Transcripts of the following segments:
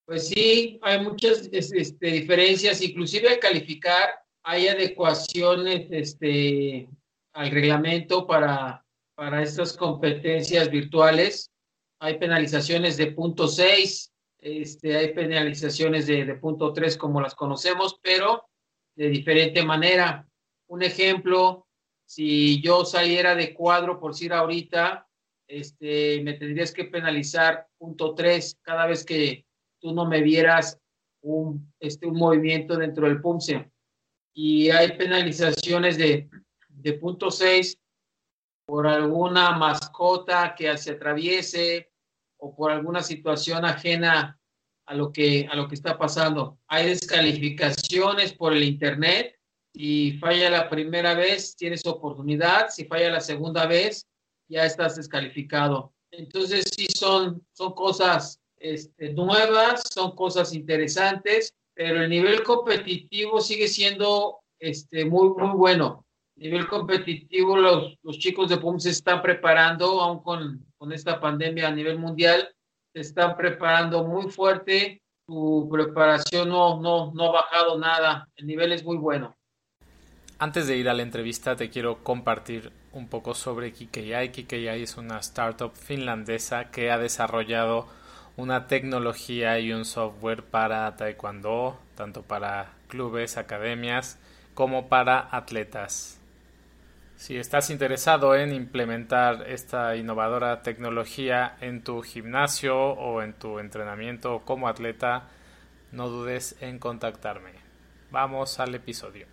Pues sí, hay muchas diferencias, inclusive al calificar hay adecuaciones al reglamento para estas competencias virtuales. Hay penalizaciones de punto 6, hay penalizaciones de punto 3 como las conocemos, pero de diferente manera. Un ejemplo, si yo saliera de cuadro, por decir ahorita, me tendrías que penalizar punto 3 cada vez que tú no me vieras un movimiento dentro del PUMSE. Y hay penalizaciones de punto 6 por alguna mascota que se atraviese o por alguna situación ajena a lo que está pasando. Hay descalificaciones por el internet. Si falla la primera vez, tienes oportunidad. Si falla la segunda vez, ya estás descalificado. Entonces, sí, son cosas nuevas, son cosas interesantes, pero el nivel competitivo sigue siendo muy, muy bueno. Nivel competitivo, los chicos de PUM se están preparando, aún con esta pandemia a nivel mundial, se están preparando muy fuerte. Su preparación no ha bajado nada. El nivel es muy bueno. Antes de ir a la entrevista te quiero compartir un poco sobre Kikei. Kikei es una startup finlandesa que ha desarrollado una tecnología y un software para taekwondo, tanto para clubes, academias, como para atletas. Si estás interesado en implementar esta innovadora tecnología en tu gimnasio o en tu entrenamiento como atleta, no dudes en contactarme. Vamos al episodio.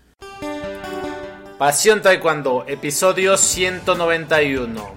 Pasión Taekwondo, episodio 191.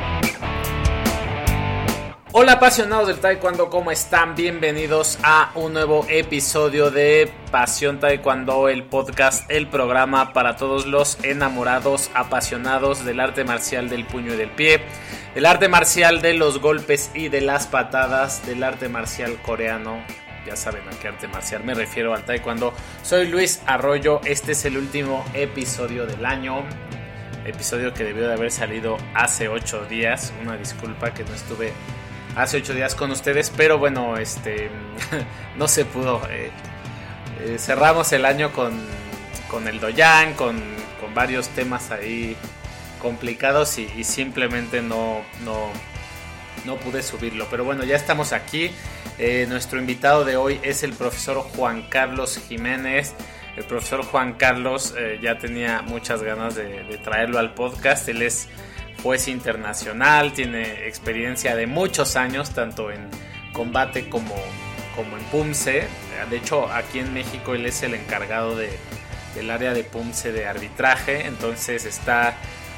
Hola apasionados del Taekwondo, ¿cómo están? Bienvenidos a un nuevo episodio de Pasión Taekwondo, el podcast, el programa para todos los enamorados, apasionados del arte marcial del puño y del pie, del arte marcial de los golpes y de las patadas, del arte marcial coreano. Ya saben a qué arte marcial me refiero, al Taekwondo. Soy Luis Arroyo, este es el último episodio del año. Episodio que debió de haber salido hace 8 días. Una disculpa que no estuve hace 8 días con ustedes, pero bueno, no se pudo. Cerramos el año con el Doyan, con varios temas ahí complicados y simplemente no pude subirlo. Pero bueno, ya estamos aquí. Nuestro invitado de hoy es el profesor Juan Carlos Jiménez. El profesor Juan Carlos ya tenía muchas ganas de traerlo al podcast. Él es juez internacional, tiene experiencia de muchos años, tanto en combate como en PUMSE. De hecho, aquí en México él es el encargado del área de PUMSE de arbitraje, entonces está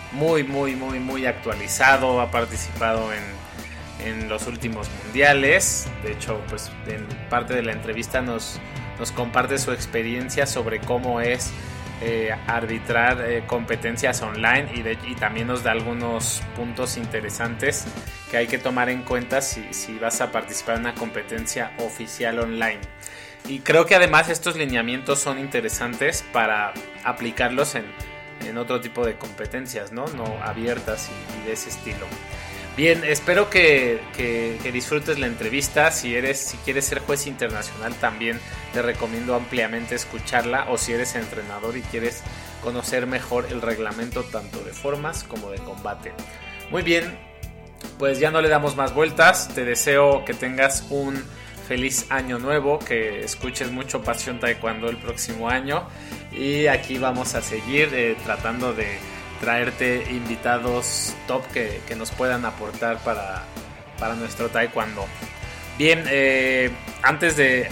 muy actualizado, ha participado en los últimos mundiales. De hecho, pues en parte de la entrevista nos comparte su experiencia sobre cómo es arbitrar competencias online y también nos da algunos puntos interesantes que hay que tomar en cuenta si vas a participar en una competencia oficial online. Y creo que además estos lineamientos son interesantes para aplicarlos en otro tipo de competencias, no abiertas y de ese estilo. Bien, espero que disfrutes la entrevista. Si quieres ser juez internacional, también te recomiendo ampliamente escucharla, o si eres entrenador y quieres conocer mejor el reglamento tanto de formas como de combate. Muy bien, pues ya no le damos más vueltas. Te deseo que tengas un feliz año nuevo, que escuches mucho Pasión Taekwondo el próximo año, y aquí vamos a seguir tratando de traerte invitados top que nos puedan aportar para nuestro taekwondo. Bien, antes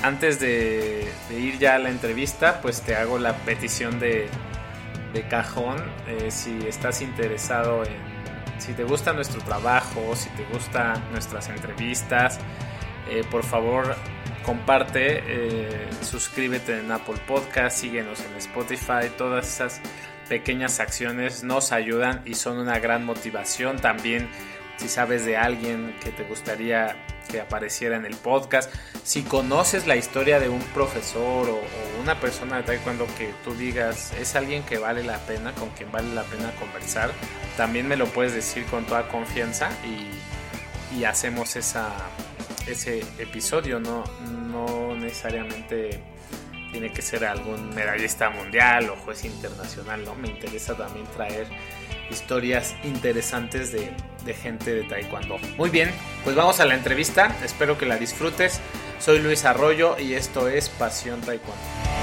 de ir ya a la entrevista, pues te hago la petición de cajón. Si estás interesado si te gusta nuestro trabajo, si te gustan nuestras entrevistas, por favor comparte, suscríbete en Apple Podcast, síguenos en Spotify. Todas esas pequeñas acciones nos ayudan y son una gran motivación. También, si sabes de alguien que te gustaría que apareciera en el podcast, si conoces la historia de un profesor o una persona de taekwondo que tú digas es alguien que vale la pena, con quien vale la pena conversar, también me lo puedes decir con toda confianza y hacemos esa ese episodio. No necesariamente tiene que ser algún medallista mundial o juez internacional, ¿no? Me interesa también traer historias interesantes de gente de taekwondo. Muy bien, pues vamos a la entrevista, espero que la disfrutes. Soy Luis Arroyo y esto es Pasión Taekwondo.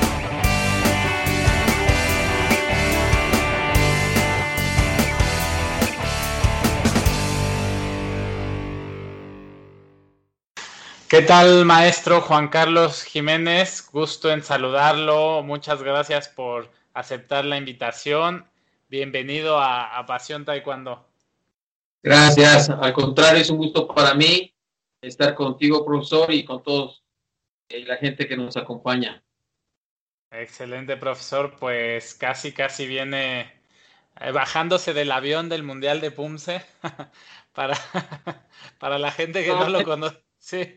¿Qué tal, maestro Juan Carlos Jiménez? Gusto en saludarlo. Muchas gracias por aceptar la invitación. Bienvenido a Pasión Taekwondo. Gracias. Al contrario, es un gusto para mí estar contigo, profesor, y con todos la gente que nos acompaña. Excelente, profesor. Pues casi viene bajándose del avión del Mundial de Pumse para, para la gente que no lo conoce. Sí.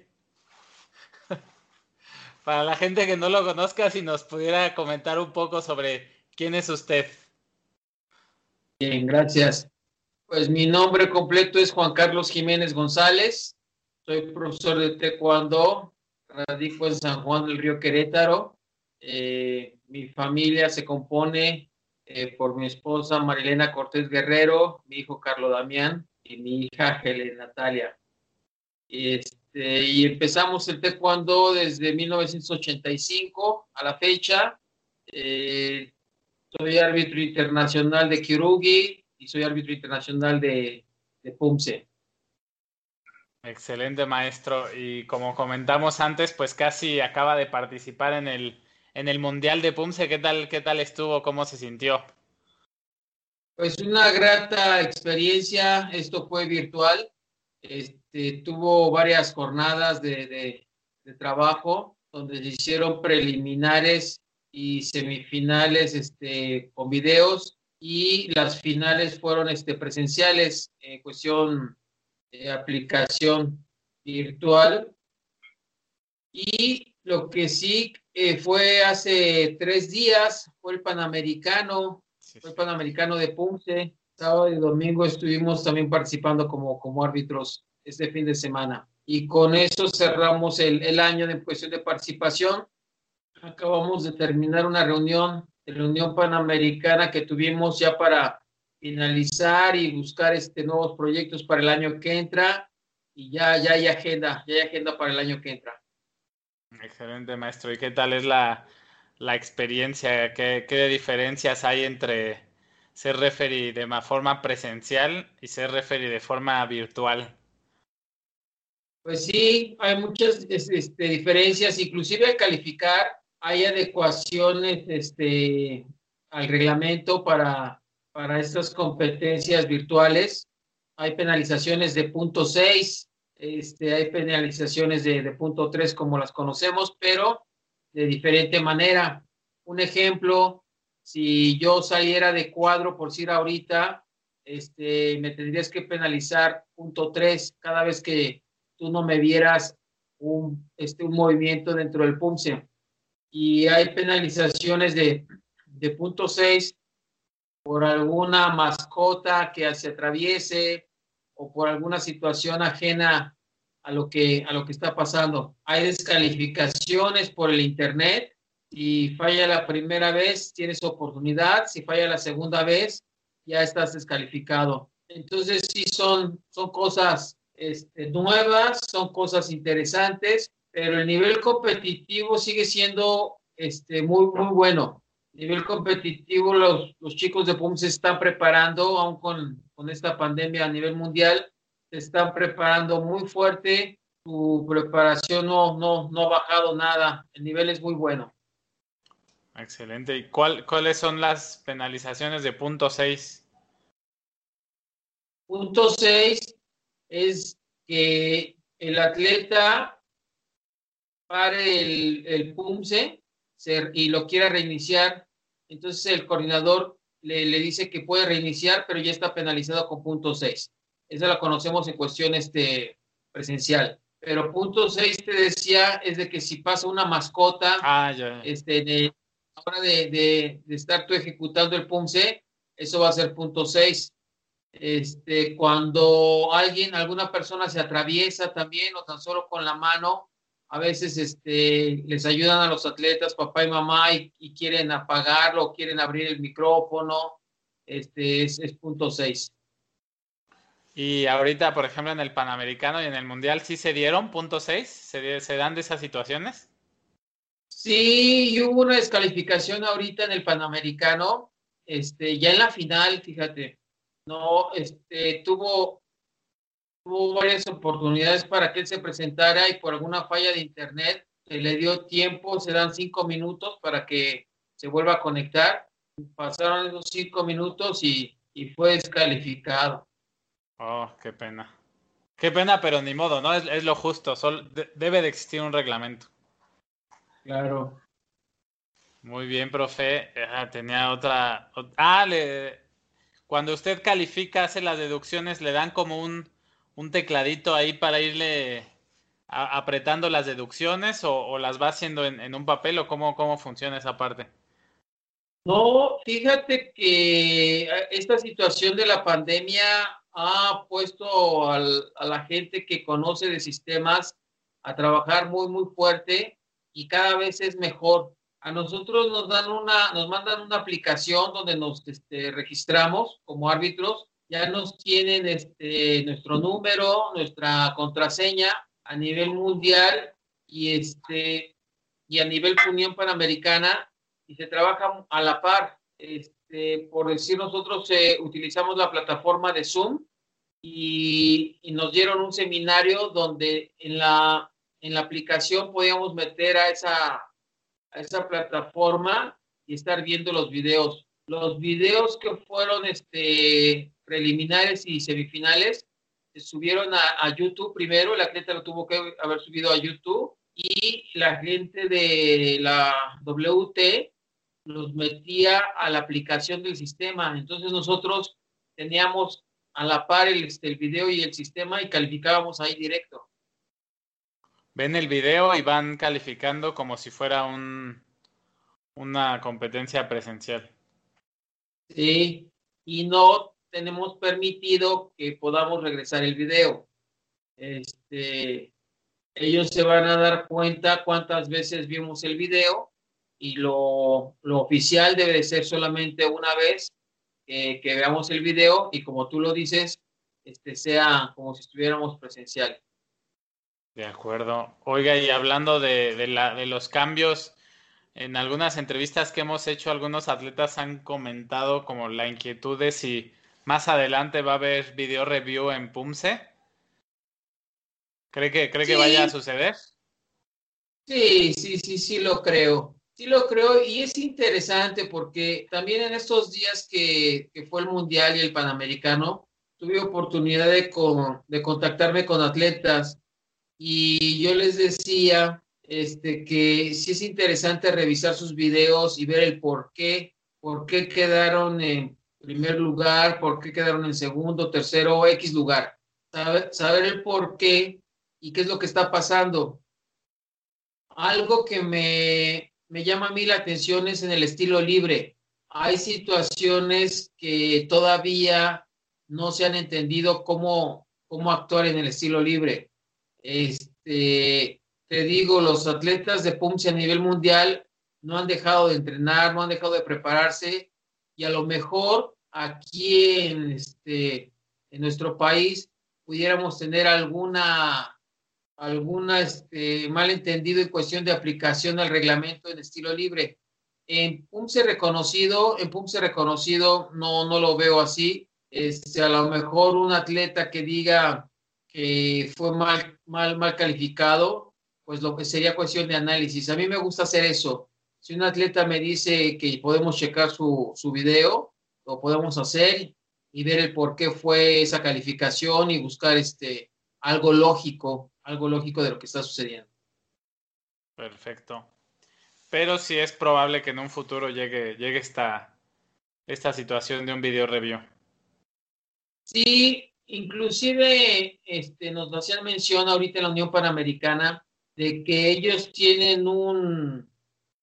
Para la gente que no lo conozca, si nos pudiera comentar un poco sobre quién es usted. Bien, gracias. Pues mi nombre completo es Juan Carlos Jiménez González. Soy profesor de taekwondo, radico en San Juan del Río Querétaro. Mi familia se compone por mi esposa Marilena Cortés Guerrero, mi hijo Carlos Damián y mi hija Helen Natalia. Y empezamos el taekwondo desde 1985 a la fecha. Soy árbitro internacional de Kyorugi y soy árbitro internacional de Pumse. Excelente, maestro. Y como comentamos antes, pues casi acaba de participar en el Mundial de Pumse. ¿Qué tal estuvo? ¿Cómo se sintió? Pues una grata experiencia. Esto fue virtual. Tuvo varias jornadas de trabajo donde se hicieron preliminares y semifinales con videos, y las finales fueron presenciales en cuestión de aplicación virtual. Y lo que sí fue hace 3 días fue el Panamericano, fue el Panamericano de Pumse. Sábado y domingo estuvimos también participando como árbitros este fin de semana. Y con eso cerramos el año en cuestión de participación. Acabamos de terminar una reunión de la Unión Panamericana que tuvimos ya para finalizar y buscar nuevos proyectos para el año que entra. Y ya hay agenda para el año que entra. Excelente, maestro. ¿Y qué tal es la experiencia? ¿Qué diferencias hay entre ser referee de forma presencial y ser referee de forma virtual? Pues sí, hay muchas diferencias, inclusive al calificar hay adecuaciones al reglamento para estas competencias virtuales. Hay penalizaciones de punto 6, hay penalizaciones de punto 3 como las conocemos, pero de diferente manera. Un ejemplo, si yo saliera de cuadro, por decir ahorita, me tendrías que penalizar punto 3 cada vez que tú no me vieras un movimiento dentro del PUMSE. Y hay penalizaciones de punto 6 por alguna mascota que se atraviese o por alguna situación ajena a lo que está pasando. Hay descalificaciones por el internet. Si falla la primera vez, tienes oportunidad. Si falla la segunda vez, ya estás descalificado. Entonces, sí, son cosas nuevas, son cosas interesantes, pero el nivel competitivo sigue siendo muy, muy bueno. Nivel competitivo, los chicos de PUM se están preparando, aún con esta pandemia a nivel mundial, se están preparando muy fuerte. Su preparación no ha bajado nada, el nivel es muy bueno. Excelente. ¿Y cuáles son las penalizaciones de punto 6? Punto 6 es que el atleta pare el PUMSE y lo quiera reiniciar. Entonces el coordinador le dice que puede reiniciar, pero ya está penalizado con punto 6. Esa la conocemos en cuestión presencial. Pero punto 6 te decía es de que si pasa una mascota, Ya. a la hora de estar tú ejecutando el PUMSE, eso va a ser punto 6. Cuando alguna persona se atraviesa también o tan solo con la mano, a veces les ayudan a los atletas, papá y mamá, y quieren apagarlo, quieren abrir el micrófono, es punto 6. Y ahorita, por ejemplo, en el Panamericano y en el Mundial, ¿sí se dieron punto 6? ¿Se dan de esas situaciones? Sí, y hubo una descalificación ahorita en el Panamericano, ya en la final, fíjate, no, tuvo varias oportunidades para que él se presentara y por alguna falla de internet se le dio tiempo, se dan 5 minutos para que se vuelva a conectar. Pasaron esos 5 minutos y fue descalificado. Oh, qué pena. Qué pena, pero ni modo, ¿no? Es lo justo. Debe de existir un reglamento. Claro. Muy bien, profe. Tenía otra. Cuando usted califica, hace las deducciones, le dan como un tecladito ahí para irle apretando las deducciones o las va haciendo en un papel o cómo funciona esa parte. No, fíjate que esta situación de la pandemia ha puesto a la gente que conoce de sistemas a trabajar muy, muy fuerte y cada vez es mejor. A nosotros nos mandan una aplicación donde nos registramos como árbitros, ya nos tienen nuestro número, nuestra contraseña a nivel mundial y a nivel Unión Panamericana y se trabaja a la par. Por decir, nosotros utilizamos la plataforma de Zoom y nos dieron un seminario donde en la aplicación podíamos meter a esa plataforma y estar viendo los videos. Los videos que fueron preliminares y semifinales se subieron a YouTube primero, el atleta lo tuvo que haber subido a YouTube y la gente de la WT los metía a la aplicación del sistema. Entonces nosotros teníamos a la par el video y el sistema y calificábamos ahí directo. Ven el video y van calificando como si fuera una competencia presencial. Sí, y no tenemos permitido que podamos regresar el video. Este, Ellos se van a dar cuenta cuántas veces vimos el video y lo oficial debe de ser solamente una vez que veamos el video y como tú lo dices, sea como si estuviéramos presencial. De acuerdo. Oiga, y hablando de los cambios, en algunas entrevistas que hemos hecho, algunos atletas han comentado como la inquietud de si más adelante va a haber video review en PUMSE. ¿Cree que vaya a Sí, suceder? sí, sí, sí, sí lo creo. Sí lo creo y es interesante porque también en estos días que fue el Mundial y el Panamericano, tuve oportunidad de contactarme con atletas y yo les decía que sí es interesante revisar sus videos y ver el por qué quedaron en primer lugar, por qué quedaron en segundo, tercero o X lugar. Saber el por qué y qué es lo que está pasando. Algo que me llama a mí la atención es en el estilo libre. Hay situaciones que todavía no se han entendido cómo actuar en el estilo libre. Te digo, los atletas de PUMSE a nivel mundial no han dejado de entrenar, no han dejado de prepararse y a lo mejor aquí en nuestro país pudiéramos tener alguna malentendido en cuestión de aplicación al reglamento en estilo libre. En PUMSE reconocido no lo veo así. A lo mejor un atleta que diga que fue mal calificado, pues lo que sería cuestión de análisis. A mí me gusta hacer eso. Si un atleta me dice que podemos checar su video, lo podemos hacer y ver el por qué fue esa calificación y buscar algo lógico de lo que está sucediendo. Perfecto. Pero sí es probable que en un futuro llegue esta situación de un video review. Sí, inclusive nos hacían mención ahorita en la Unión Panamericana de que ellos tienen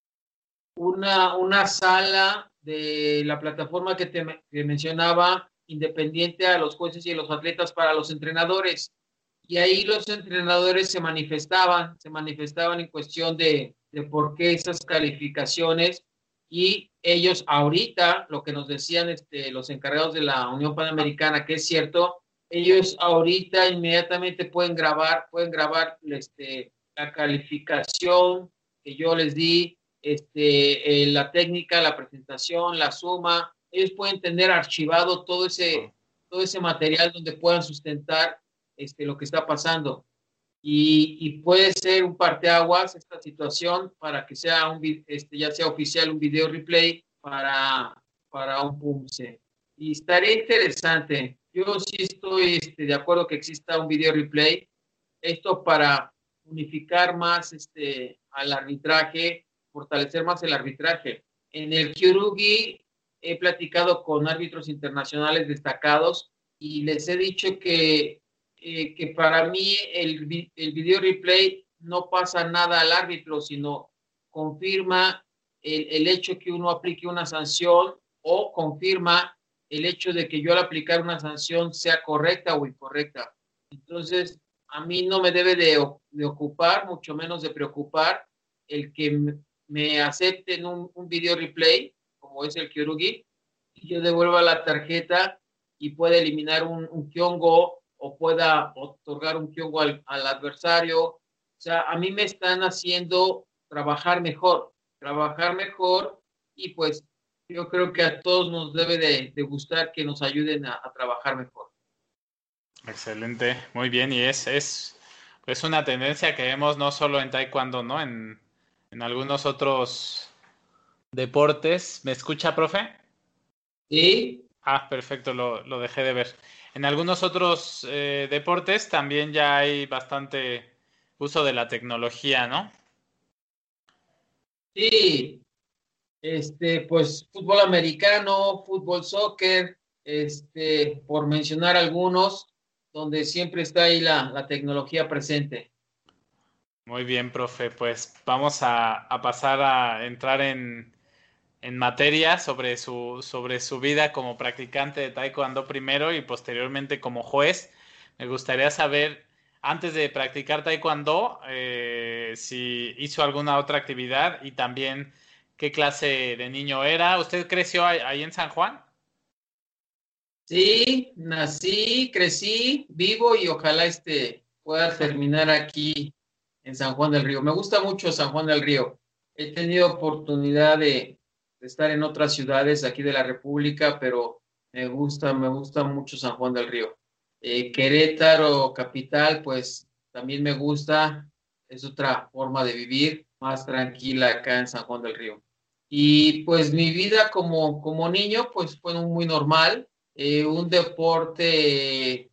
una sala de la plataforma que mencionaba independiente a los jueces y a los atletas para los entrenadores. Y ahí los entrenadores se manifestaban en cuestión de por qué esas calificaciones, y ellos ahorita, lo que nos decían los encargados de la Unión Panamericana, que es cierto, ellos ahorita inmediatamente pueden grabar la calificación que yo les di, la técnica, la presentación, la suma. Ellos pueden tener archivado todo ese material donde puedan sustentar lo que está pasando. Y puede ser un parteaguas esta situación para que sea ya sea oficial un video replay para un PUMSE. Y estaría interesante. Yo sí estoy de acuerdo que exista un video replay. Esto para unificar más al arbitraje, fortalecer más el arbitraje. En el Kyorugi he platicado con árbitros internacionales destacados y les he dicho que para mí el video replay no pasa nada al árbitro, sino confirma el hecho que uno aplique una sanción, o confirma el hecho de que yo al aplicar una sanción sea correcta o incorrecta. Entonces, a mí no me debe de ocupar, mucho menos de preocupar, el que me acepten un video replay, como es el Kyorugi, y yo devuelva la tarjeta y pueda eliminar un kyongo, o pueda otorgar un kyongo al adversario. O sea, a mí me están haciendo trabajar mejor, y pues yo creo que a todos nos debe de gustar que nos ayuden a trabajar mejor. Excelente, muy bien, y es una tendencia que vemos no solo en taekwondo, ¿no? En algunos otros deportes. ¿Me escucha, profe? Sí. Ah, perfecto, lo dejé de ver. En algunos otros deportes también ya hay bastante uso de la tecnología, ¿no? Sí, pues fútbol americano, fútbol, soccer, por mencionar algunos, donde siempre está ahí la tecnología presente. Muy bien, profe, pues vamos a pasar a entrar en materia sobre su vida como practicante de taekwondo primero y posteriormente como juez. Me gustaría saber, antes de practicar taekwondo, si hizo alguna otra actividad y también qué clase de niño era. ¿Usted creció ahí en San Juan? Sí, nací, crecí, vivo, y ojalá pueda terminar aquí en San Juan del Río. Me gusta mucho San Juan del Río. He tenido oportunidad de estar en otras ciudades aquí de la República, pero me gusta mucho San Juan del Río. Querétaro, capital, pues también me gusta. Es otra forma de vivir, más tranquila acá en San Juan del Río. Y pues mi vida como niño, pues fue muy normal. Un deporte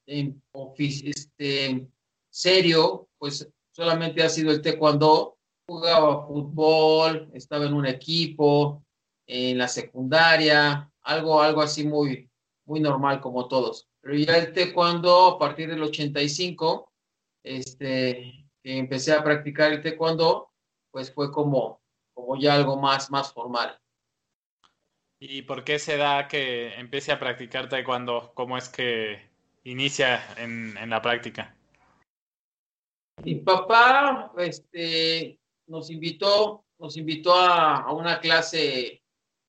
serio, pues solamente ha sido el taekwondo. Jugaba fútbol, estaba en un equipo, en la secundaria, algo así muy normal como todos. Pero ya el taekwondo, a partir del 85, que empecé a practicar el taekwondo, pues fue como ya algo más formal. ¿Y por qué se da que empiece a practicar taekwondo? ¿Cómo es que inicia en la práctica? Mi papá, nos invitó a una clase,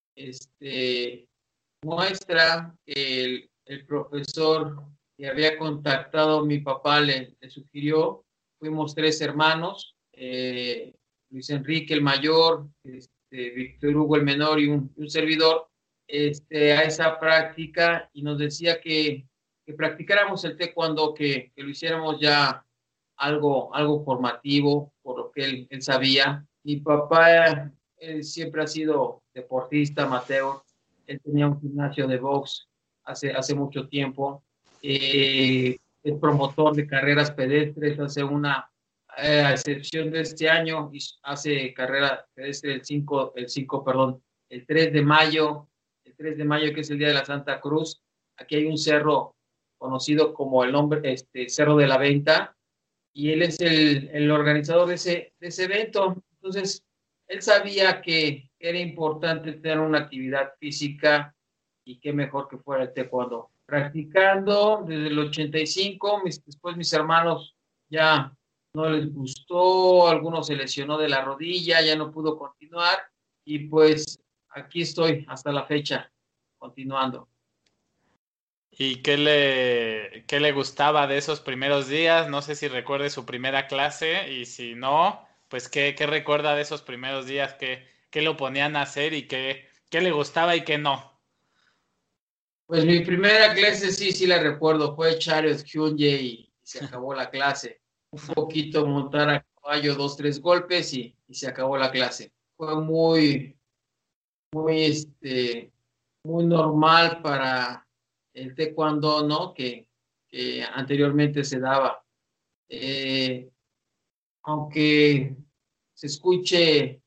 muestra que el profesor que había contactado a mi papá le sugirió. Fuimos 3 hermanos, Luis Enrique el mayor, Víctor Hugo el menor y un servidor, a esa práctica, y nos decía que practicáramos el taekwondo, que lo hiciéramos ya algo formativo, por lo que él sabía. Mi papá, él siempre ha sido deportista amateur. Él tenía un gimnasio de box hace mucho tiempo. Es promotor de carreras pedestres. Hace una excepción de este año, hace carrera pedestre el 3 de mayo, que es el Día de la Santa Cruz. Aquí hay un cerro conocido como el nombre, Cerro de la Venta, y él es el organizador de ese evento. Entonces, él sabía que era importante tener una actividad física y qué mejor que fuera el taekwondo. Practicando desde el 85, después mis hermanos ya no les gustó, algunos se lesionó de la rodilla, ya no pudo continuar y pues aquí estoy hasta la fecha, continuando. ¿Y qué le gustaba de esos primeros días? No sé si recuerde su primera clase y si no, pues qué recuerda de esos primeros días, qué lo ponían a hacer y qué le gustaba y qué no. Pues mi primera clase sí la recuerdo, fue Chariot Hyunjae y se acabó la clase. Un poquito montar a caballo, 2, 3 golpes y se acabó la clase. Fue muy, muy normal para el taekwondo, ¿no? Que anteriormente se daba. Eh, Aunque se escuche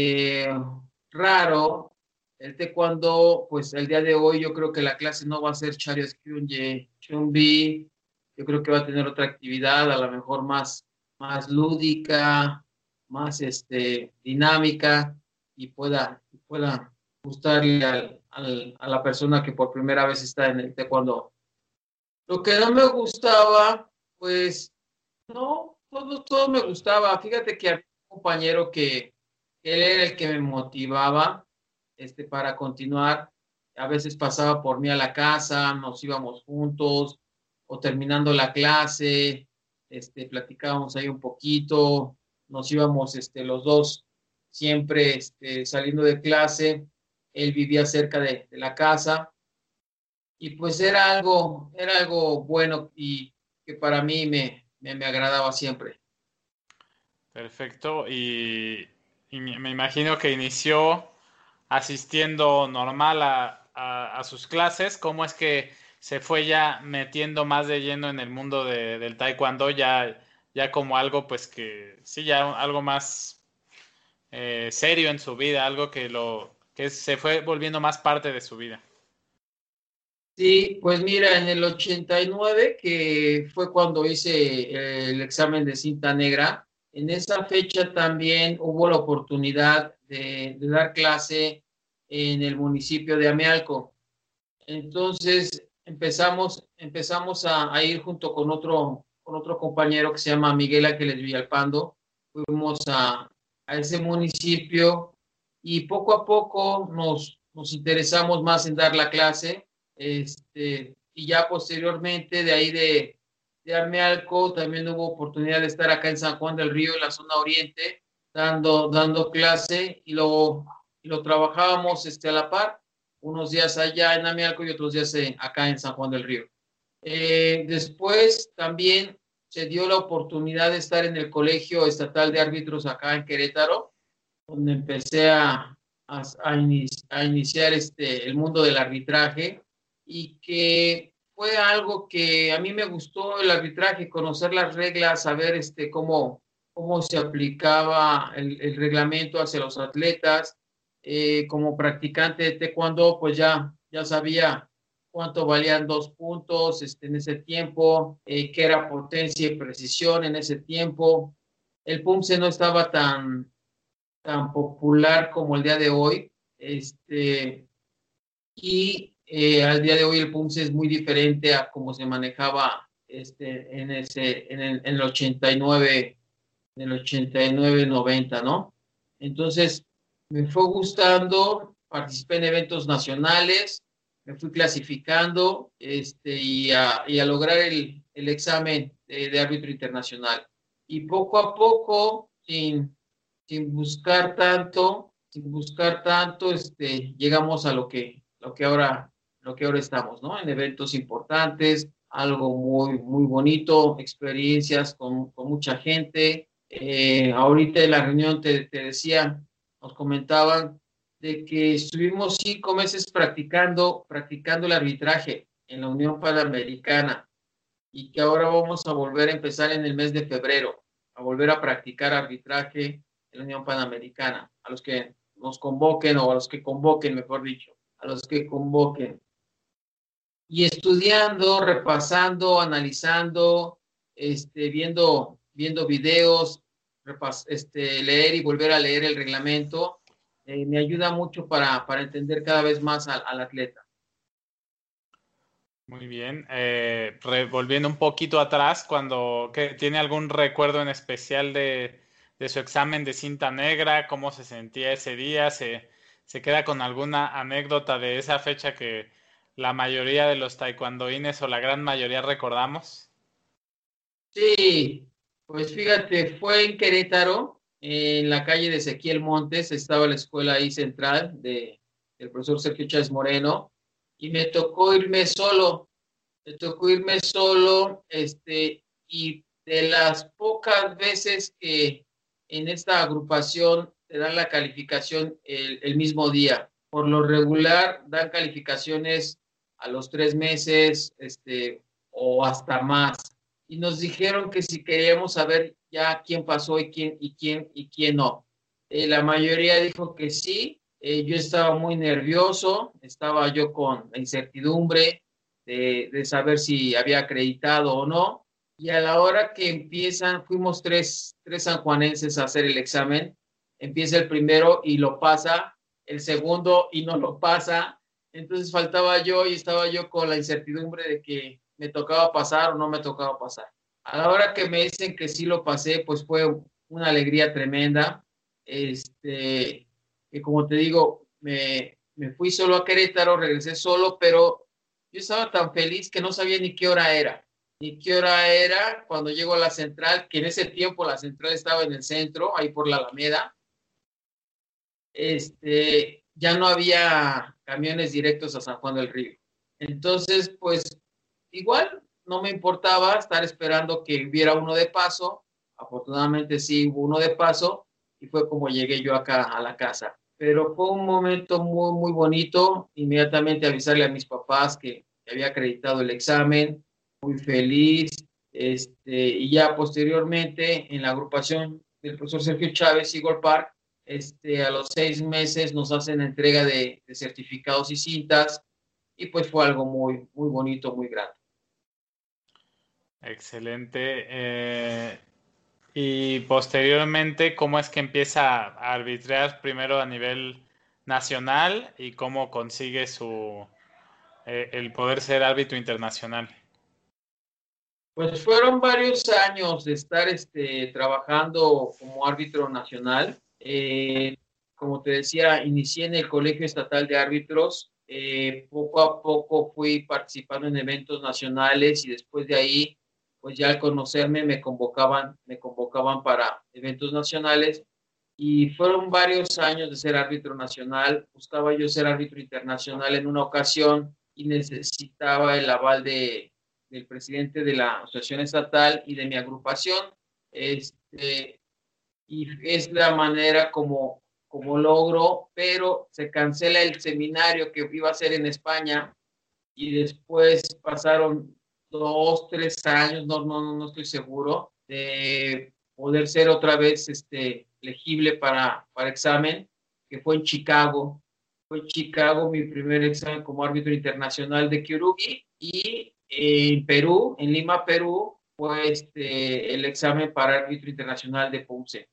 raro, el taekwondo, pues el día de hoy yo creo que la clase no va a ser Chariot Kyunje, Chunbi, yo creo que va a tener otra actividad, a lo mejor más lúdica, más dinámica y pueda gustarle a la persona que por primera vez está en el taekwondo. Lo que no me gustaba, pues no, todo me gustaba. Fíjate que había un compañero que él era el que me motivaba para continuar. A veces pasaba por mí a la casa, nos íbamos juntos o terminando la clase, platicábamos ahí un poquito, nos íbamos los dos siempre saliendo de clase. Él vivía cerca de la casa y pues era algo bueno y que para mí me agradaba siempre. Perfecto. Y me imagino que inició asistiendo normal a sus clases. ¿Cómo es que se fue ya metiendo más de lleno en el mundo del taekwondo? Ya como algo, pues que sí, ya algo más serio en su vida, algo que se fue volviendo más parte de su vida. Sí, pues mira, en el 89, que fue cuando hice el examen de cinta negra, en esa fecha también hubo la oportunidad de dar clase en el municipio de Amealco. Entonces empezamos a ir junto con otro compañero que se llama Miguel Ángeles Villalpando. Fuimos a ese municipio y poco a poco nos interesamos más en dar la clase. Y ya posteriormente de ahí de Amealco también hubo oportunidad de estar acá en San Juan del Río, en la zona oriente, dando clase y lo trabajábamos a la par unos días allá en Amialco y otros días acá en San Juan del Río. Después también se dio la oportunidad de estar en el Colegio Estatal de Árbitros acá en Querétaro, donde empecé a iniciar el mundo del arbitraje y que fue algo que a mí me gustó el arbitraje, conocer las reglas, saber cómo se aplicaba el reglamento hacia los atletas. Como practicante de taekwondo, pues ya sabía cuánto valían 2 puntos en ese tiempo, qué era potencia y precisión en ese tiempo. El PUMSE no estaba tan popular como el día de hoy, y al día de hoy el PUMSE es muy diferente a cómo se manejaba en el 89, en el 89, 90, ¿no? Entonces, me fue gustando, participé en eventos nacionales, me fui clasificando y a lograr el examen de árbitro internacional. Y poco a poco, sin buscar tanto, llegamos a lo que ahora estamos, ¿no? En eventos importantes, algo muy bonito, experiencias con mucha gente. Ahorita en la reunión te decía, nos comentaban de que estuvimos 5 meses practicando el arbitraje en la Unión Panamericana y que ahora vamos a volver a empezar en el mes de febrero, a volver a practicar arbitraje en la Unión Panamericana, a los que nos convoquen o a los que convoquen, mejor dicho, a los que convoquen. Y estudiando, repasando, analizando, viendo videos, leer y volver a leer el reglamento, me ayuda mucho para entender cada vez más al atleta. Muy bien. Volviendo un poquito atrás, ¿tiene algún recuerdo en especial de su examen de cinta negra? ¿Cómo se sentía ese día? ¿Se queda con alguna anécdota de esa fecha que la mayoría de los taekwondoines o la gran mayoría recordamos? Sí, pues fíjate, fue en Querétaro, en la calle de Ezequiel Montes, estaba la escuela ahí central del profesor Sergio Chávez Moreno, y me tocó irme solo, y de las pocas veces que en esta agrupación te dan la calificación el mismo día. Por lo regular dan calificaciones a los 3 meses, o hasta más. Y nos dijeron que si queríamos saber ya quién pasó y quién no. La mayoría dijo que sí. Yo estaba muy nervioso, estaba yo con la incertidumbre de saber si había acreditado o no. Y a la hora que empiezan, fuimos tres sanjuanenses a hacer el examen. Empieza el primero y lo pasa, el segundo y no lo pasa. Entonces faltaba yo y estaba yo con la incertidumbre de que me tocaba pasar o no me tocaba pasar. A la hora que me dicen que sí lo pasé, pues fue una alegría tremenda. Que como te digo, me fui solo a Querétaro, regresé solo, pero yo estaba tan feliz que no sabía ni qué hora era. Ni qué hora era cuando llego a la central, que en ese tiempo la central estaba en el centro, ahí por la Alameda. Ya no había camiones directos a San Juan del Río. Entonces, pues igual no me importaba estar esperando que hubiera uno de paso. Afortunadamente sí hubo uno de paso y fue como llegué yo acá a la casa. Pero fue un momento muy, muy bonito. Inmediatamente avisarle a mis papás que había acreditado el examen, muy feliz. Y ya posteriormente en la agrupación del profesor Sergio Chávez, Igor Park, a los 6 meses nos hacen entrega de certificados y cintas y pues fue algo muy, muy bonito, muy grato. Excelente. Y posteriormente, ¿cómo es que empieza a arbitrar primero a nivel nacional y cómo consigue el poder ser árbitro internacional? Pues fueron varios años de estar trabajando como árbitro nacional. Como te decía, inicié en el Colegio Estatal de Árbitros. Poco a poco fui participando en eventos nacionales y después de ahí, pues ya al conocerme me convocaban para eventos nacionales y fueron varios años de ser árbitro nacional. Buscaba yo ser árbitro internacional en una ocasión y necesitaba el aval del presidente de la asociación estatal y de mi agrupación. Y es la manera como logro, pero se cancela el seminario que iba a ser en España y después pasaron 2, 3 años, no estoy seguro, de poder ser otra vez elegible para examen, que fue en Chicago. Fue en Chicago mi primer examen como árbitro internacional de Kyurugi y en Perú, en Lima, Perú, fue el examen para árbitro internacional de PUMSE.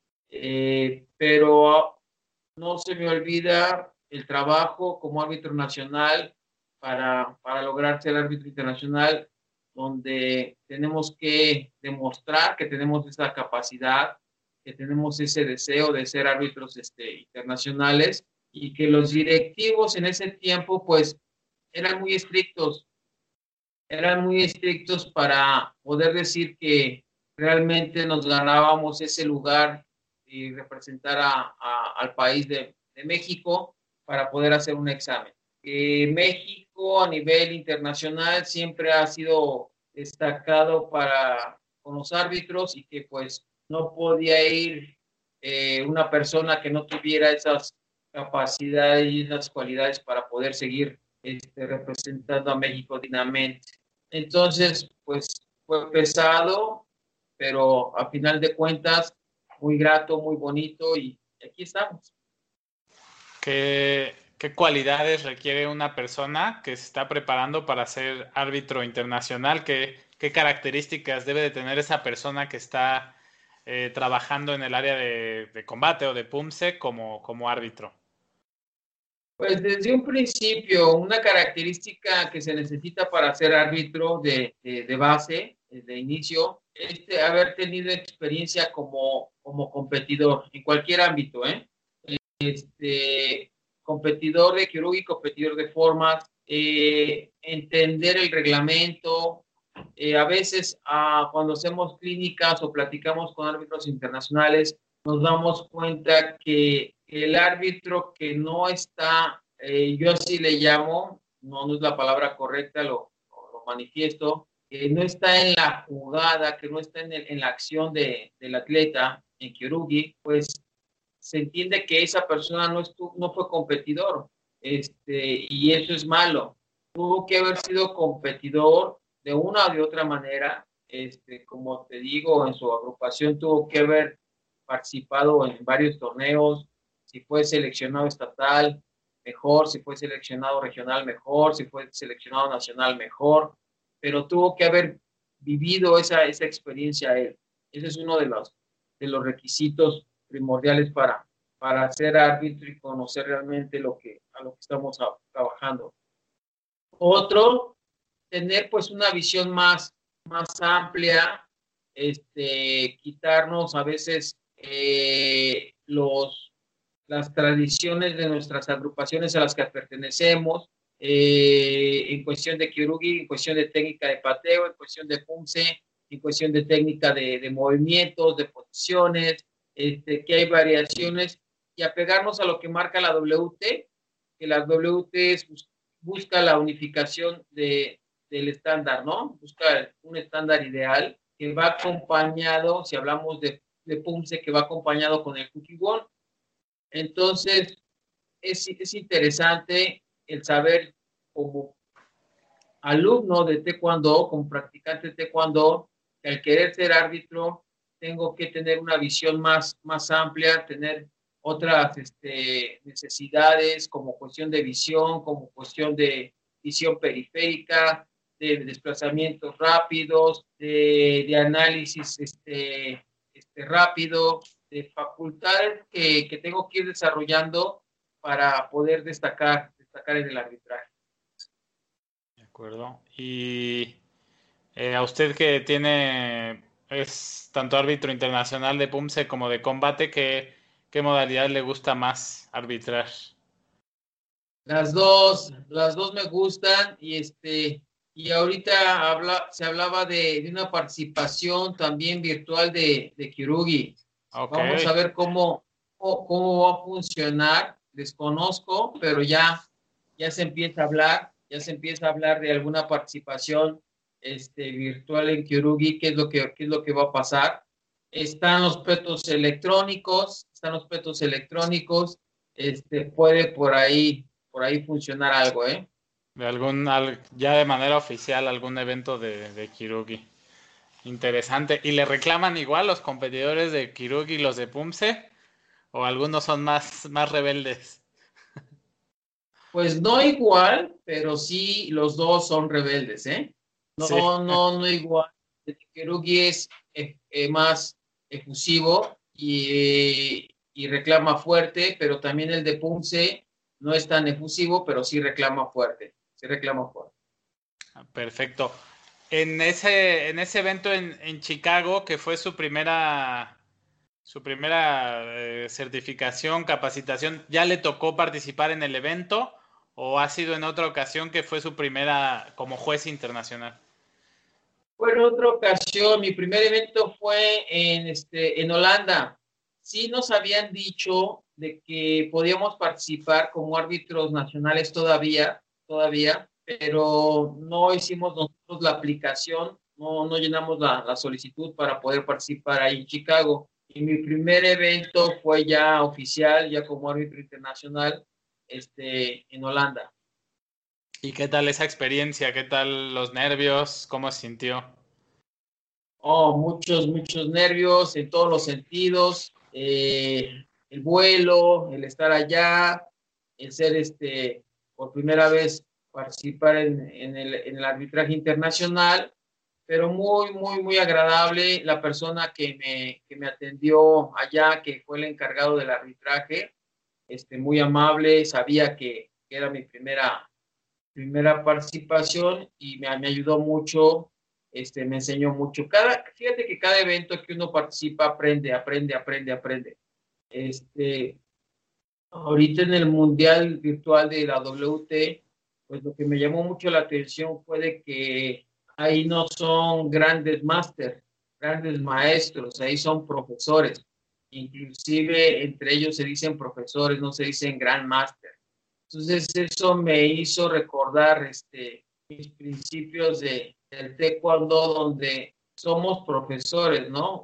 Pero no se me olvida el trabajo como árbitro nacional para lograr ser árbitro internacional, donde tenemos que demostrar que tenemos esa capacidad, que tenemos ese deseo de ser árbitros internacionales y que los directivos en ese tiempo pues eran muy estrictos, para poder decir que realmente nos ganábamos ese lugar y representar al país de México para poder hacer un examen. México a nivel internacional siempre ha sido destacado con los árbitros y que pues no podía ir una persona que no tuviera esas capacidades y esas cualidades para poder seguir representando a México dignamente. Entonces, pues fue pesado, pero a final de cuentas, muy grato, muy bonito y aquí estamos. ¿Qué cualidades requiere una persona que se está preparando para ser árbitro internacional? ¿Qué características debe de tener esa persona que está trabajando en el área de combate o de PUMSE como árbitro? Pues desde un principio, una característica que se necesita para ser árbitro de base, de inicio, es haber tenido experiencia como competidor en cualquier ámbito, ¿eh? Competidor de Kyorugi, competidor de formas, entender el reglamento. A veces, cuando hacemos clínicas o platicamos con árbitros internacionales, nos damos cuenta que el árbitro que no está, yo así le llamo, no es la palabra correcta, lo manifiesto, que no está en la jugada, que no está en la acción del atleta en Kyorugi, pues se entiende que esa persona no fue competidor, y eso es malo. Tuvo que haber sido competidor de una o de otra manera, como te digo, en su agrupación tuvo que haber participado en varios torneos, si fue seleccionado estatal, mejor, si fue seleccionado regional, mejor, si fue seleccionado nacional, mejor, pero tuvo que haber vivido esa experiencia él. Ese es uno de los requisitos primordiales para ser árbitro y conocer realmente a lo que estamos trabajando. Otro, tener pues una visión más amplia, quitarnos a veces las tradiciones de nuestras agrupaciones a las que pertenecemos, en cuestión de Kyorugi, en cuestión de técnica de pateo, en cuestión de punce, en cuestión de técnica de movimientos, de posiciones, que hay variaciones, y apegarnos a lo que marca la WT, que la WT busca la unificación del estándar, ¿no? Busca un estándar ideal que va acompañado, si hablamos de punce, que va acompañado con el Kukiwon. Entonces, es interesante el saber como alumno de Taekwondo, como practicante de Taekwondo, que al querer ser árbitro, tengo que tener una visión más amplia, tener otras necesidades como cuestión de visión, como cuestión de visión periférica, de desplazamientos rápidos, de análisis rápido, de facultades que tengo que ir desarrollando para poder destacar en el arbitraje. De acuerdo. Y a usted que es tanto árbitro internacional de PUMSE como de combate, ¿qué modalidad le gusta más arbitrar? Las dos me gustan y ahorita se hablaba de una participación también virtual de Kyorugi. Ok, Vamos a ver cómo va a funcionar. Desconozco, pero ya se empieza a hablar de alguna participación virtual en Kyorugi, qué es lo que va a pasar. Están los petos electrónicos, puede por ahí funcionar algo, ¿eh? ya de manera oficial algún evento de Kirugi. Interesante. ¿Y le reclaman igual los competidores de Kirugi y los de PUMSE? ¿O algunos son más rebeldes? Pues no igual, pero sí los dos son rebeldes, ¿eh? Sí, No igual. El Kerugi es más efusivo y reclama fuerte, pero también el de Punce no es tan efusivo, pero sí reclama fuerte. Sí reclama fuerte. perfecto. En ese evento en Chicago, que fue su primera certificación, capacitación, ¿ya le tocó participar en el evento o ha sido en otra ocasión que fue su primera como juez internacional? Fue en otra ocasión, mi primer evento fue en Holanda. Sí nos habían dicho de que podíamos participar como árbitros nacionales todavía, pero no hicimos nosotros la aplicación, no llenamos la solicitud para poder participar ahí en Chicago. Y mi primer evento fue ya oficial, ya como árbitro internacional, en Holanda. ¿Y qué tal esa experiencia? ¿Qué tal los nervios? ¿Cómo se sintió? Oh, muchos nervios en todos los sentidos. El vuelo, el estar allá, el ser por primera vez participar en el arbitraje internacional, pero muy agradable. La persona que me atendió allá, que fue el encargado del arbitraje, muy amable, sabía que era mi primera participación y me ayudó mucho, me enseñó mucho. Fíjate que cada evento que uno participa aprende. Este, Ahorita en el Mundial Virtual de la WT, pues lo que me llamó mucho la atención fue de que ahí no son grandes máster, grandes maestros, ahí son profesores. Inclusive entre ellos se dicen profesores, no se dicen gran máster. Entonces eso me hizo recordar mis principios del taekwondo donde somos profesores, ¿no?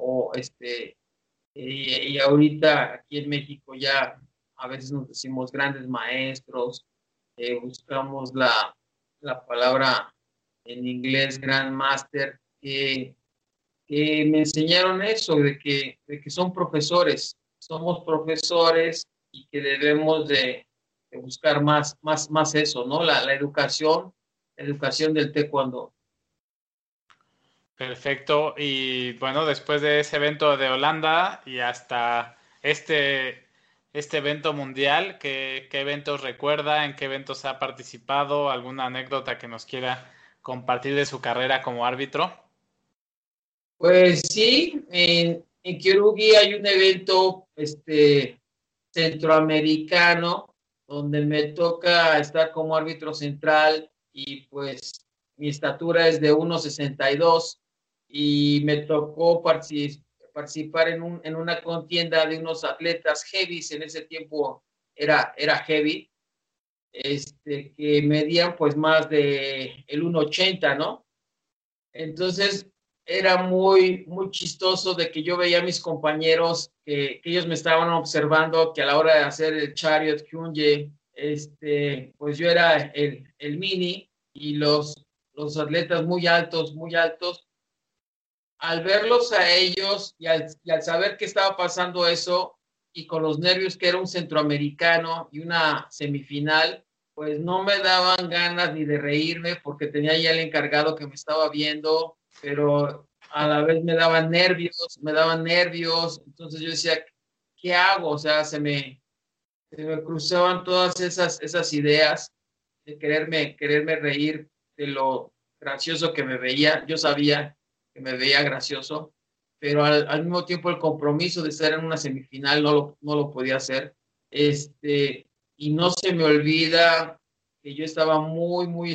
Y ahorita aquí en México ya a veces nos decimos grandes maestros, buscamos la palabra en inglés Grand Master, que me enseñaron eso, de que son profesores, somos profesores y que debemos de buscar más eso, ¿no? La educación del taekwondo. Perfecto. Y bueno, después de ese evento de Holanda y hasta este evento mundial, ¿qué eventos recuerda? ¿En qué eventos ha participado? ¿Alguna anécdota que nos quiera compartir de su carrera como árbitro? Pues sí, en Kyorugi hay un evento centroamericano donde me toca estar como árbitro central y pues mi estatura es de 1,62 y me tocó participar en una contienda de unos atletas heavies, en ese tiempo era heavy, que medían pues más de el 1,80, ¿no? Entonces era muy chistoso de que yo veía a mis compañeros que ellos me estaban observando que a la hora de hacer el chariot Kyunje, pues yo era el mini y los atletas muy altos, al verlos a ellos y al saber que estaba pasando eso y con los nervios que era un centroamericano y una semifinal, pues no me daban ganas ni de reírme porque tenía ya el encargado que me estaba viendo, pero a la vez me daban nervios, entonces yo decía, ¿qué hago? O sea, se me cruzaban todas esas ideas de quererme reír de lo gracioso que me veía. Yo sabía que me veía gracioso, pero al mismo tiempo el compromiso de estar en una semifinal no lo podía hacer. Y no se me olvida que yo estaba muy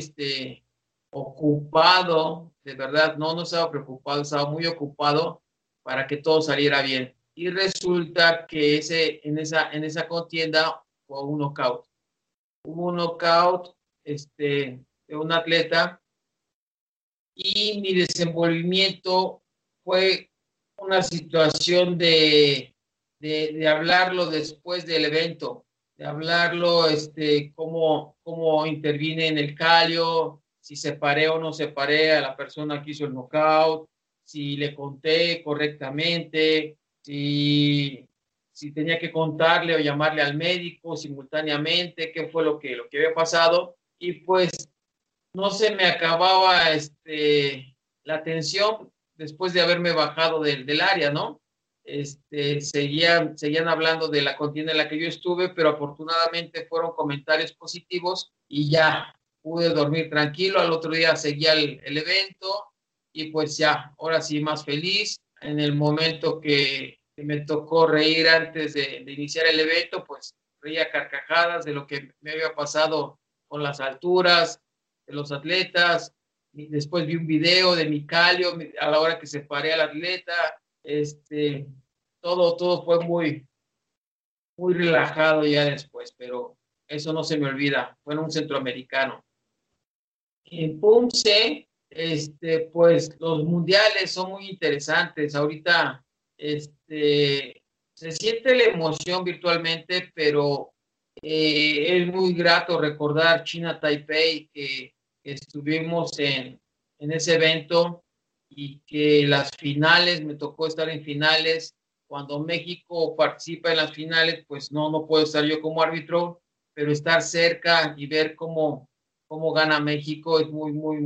ocupado, de verdad, no estaba preocupado, estaba muy ocupado para que todo saliera bien. Y resulta que en esa contienda fue un knockout. Hubo un knockout de un atleta y mi desenvolvimiento fue una situación de hablarlo después del evento, de hablarlo, cómo intervine en el calio, si separé o no separé a la persona que hizo el knockout, si le conté correctamente, si tenía que contarle o llamarle al médico simultáneamente, qué fue lo que había pasado. Y pues no se me acababa la tensión después de haberme bajado del área, ¿no? Seguían hablando de la contienda en la que yo estuve, pero afortunadamente fueron comentarios positivos y ya pude dormir tranquilo. Al otro día seguía el evento y pues ya, ahora sí más feliz. En el momento que me tocó reír antes de iniciar el evento, pues reía carcajadas de lo que me había pasado con las alturas, de los atletas. Y después vi un video de mi calio a la hora que separé al atleta. Todo fue muy relajado ya después, pero eso no se me olvida. Fue en un centroamericano. En Pumse, pues los mundiales son muy interesantes. Ahorita, se siente la emoción virtualmente, pero es muy grato recordar China Taipei, que estuvimos en ese evento y que las finales, me tocó estar en finales. Cuando México participa en las finales, pues no puedo estar yo como árbitro, pero estar cerca y ver cómo gana México es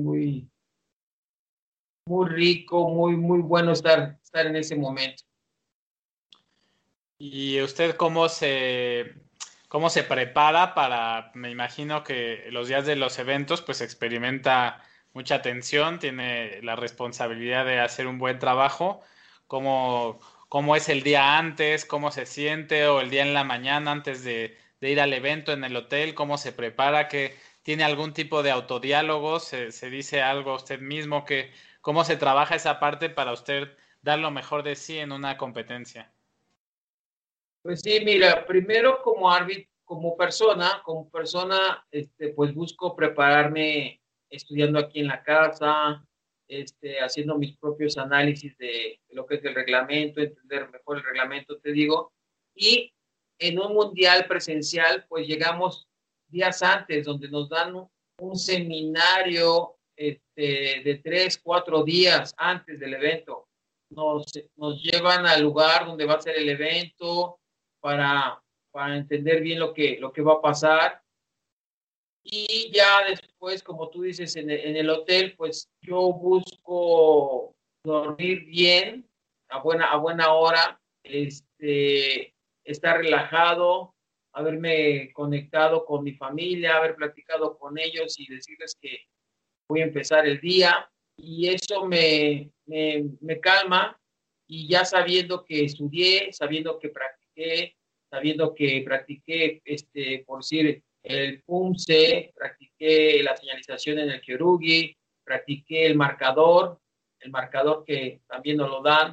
muy rico, muy bueno estar en ese momento. ¿Y usted cómo cómo se prepara para, me imagino que los días de los eventos, pues experimenta mucha tensión, tiene la responsabilidad de hacer un buen trabajo, cómo, cómo es el día antes, cómo se siente, o el día en la mañana antes de ir al evento en el hotel, cómo se prepara, que tiene algún tipo de autodiálogo, se dice algo a usted mismo, que cómo se trabaja esa parte para usted dar lo mejor de sí en una competencia. Pues sí, mira, primero como árbitro, como persona, pues busco prepararme estudiando aquí en la casa, haciendo mis propios análisis de lo que es el reglamento, entender mejor el reglamento, te digo, y en un mundial presencial, pues llegamos días antes, donde nos dan un seminario, de 3, 4 días antes del evento. Nos, nos llevan al lugar donde va a ser el evento, para, para entender bien lo que va a pasar. Y ya después, como tú dices, en el hotel, pues yo busco dormir bien, a buena hora, estar relajado, haberme conectado con mi familia, haber platicado con ellos y decirles que voy a empezar el día. Y eso me calma, y ya sabiendo que estudié, sabiendo que practiqué, por decir, el PUMSE, practiqué la señalización en el Kyorugi, practiqué el marcador que también nos lo dan,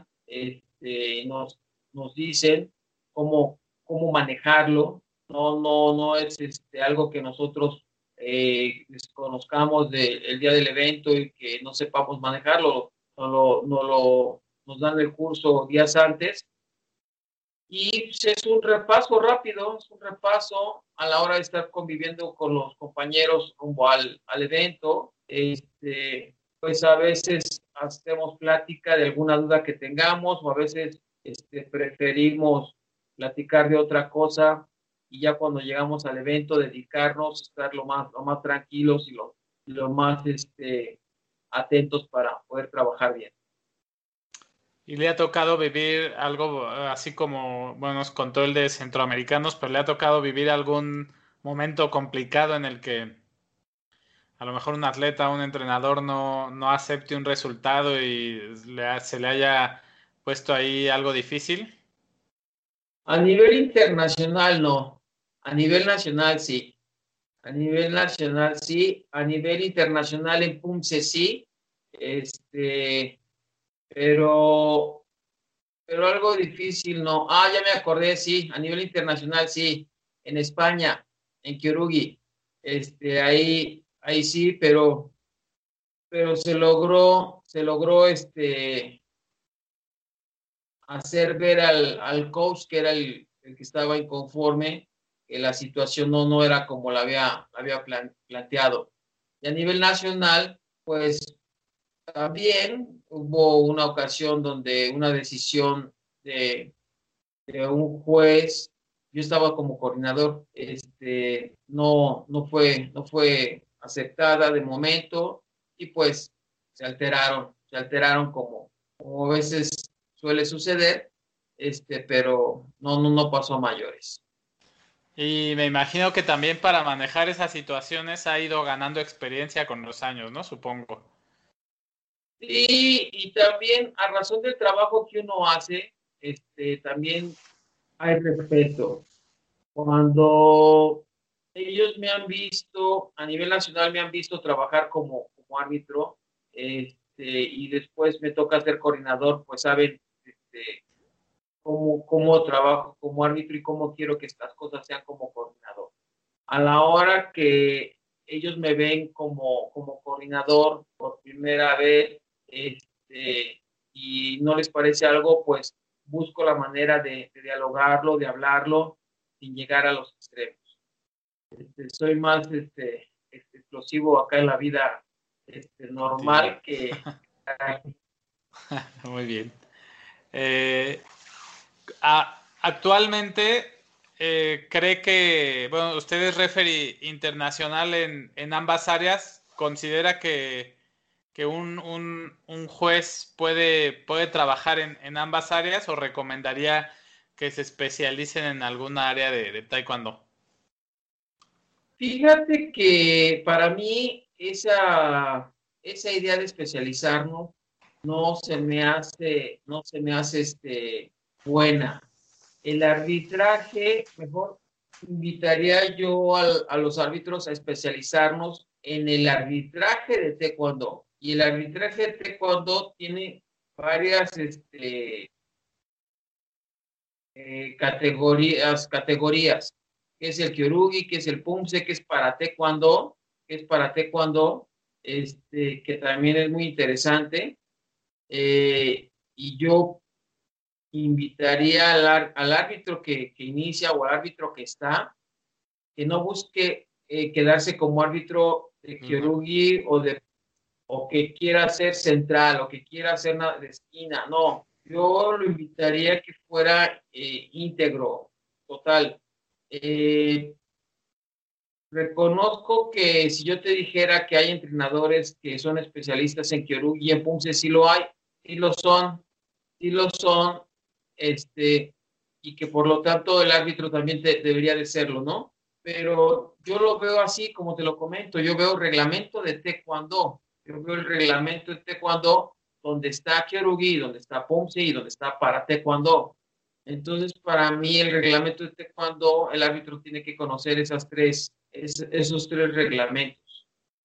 nos dicen cómo manejarlo. No es algo que nosotros desconozcamos del día del evento y que no sepamos manejarlo. Nos dan el curso días antes, y pues, es un repaso rápido, es un repaso a la hora de estar conviviendo con los compañeros rumbo al evento. Pues a veces hacemos plática de alguna duda que tengamos, o a veces preferimos platicar de otra cosa, y ya cuando llegamos al evento dedicarnos, estar lo más tranquilos y lo más atentos para poder trabajar bien. ¿Y le ha tocado vivir algo así como, bueno, nos contó el de centroamericanos, pero le ha tocado vivir algún momento complicado en el que a lo mejor un atleta, un entrenador no acepte un resultado y se le haya puesto ahí algo difícil? A nivel internacional no, a nivel nacional sí. A nivel nacional sí, a nivel internacional en PUMSE sí, este, pero, pero algo difícil no. Ah, ya me acordé, sí, a nivel internacional sí, en España, en Kyorugi, ahí sí, pero se logró hacer ver al coach, que era el que estaba inconforme, que la situación no era como la había planteado. Y a nivel nacional, pues también hubo una ocasión donde una decisión de un juez, yo estaba como coordinador, no fue aceptada de momento, y pues se alteraron como a veces suele suceder, pero no pasó a mayores. Y me imagino que también para manejar esas situaciones ha ido ganando experiencia con los años, ¿no? Supongo. Y también a razón del trabajo que uno hace, también hay respeto. Cuando ellos me han visto, a nivel nacional me han visto trabajar como árbitro, y después me toca ser coordinador, pues saben cómo trabajo como árbitro y cómo quiero que estas cosas sean como coordinador. A la hora que ellos me ven como coordinador por primera vez, y no les parece algo, pues busco la manera de dialogarlo, de hablarlo, sin llegar a los extremos. Soy más explosivo acá en la vida normal que... Muy bien. Eh, Actualmente, ¿cree que, bueno, usted es referee internacional en ambas áreas? ¿Considera que un juez puede trabajar en ambas áreas o recomendaría que se especialicen en alguna área de taekwondo? Fíjate que para mí esa idea de especializarnos no se me hace buena. El arbitraje, mejor invitaría yo a los árbitros a especializarnos en el arbitraje de taekwondo. Y el arbitraje de taekwondo tiene varias categorías, que es el kyorugi, que es el pumse, que es para taekwondo, que también es muy interesante. Y yo invitaría al árbitro que inicia o al árbitro que está, que no busque quedarse como árbitro de kyorugi o que quiera ser central o que quiera ser de esquina. No, yo lo invitaría a que fuera íntegro, total. Eh, Reconozco que si yo te dijera que hay entrenadores que son especialistas en Kyorugi y en Pumse, sí lo hay, sí lo son, y que por lo tanto el árbitro también debería de serlo, ¿no? Pero yo lo veo así, como te lo comento, yo veo reglamento de Taekwondo, yo veo el reglamento de Taekwondo donde está Kyorugi, donde está Pumse y donde está para Taekwondo. Entonces, para mí, el reglamento de Taekwondo, el árbitro tiene que conocer esos tres reglamentos.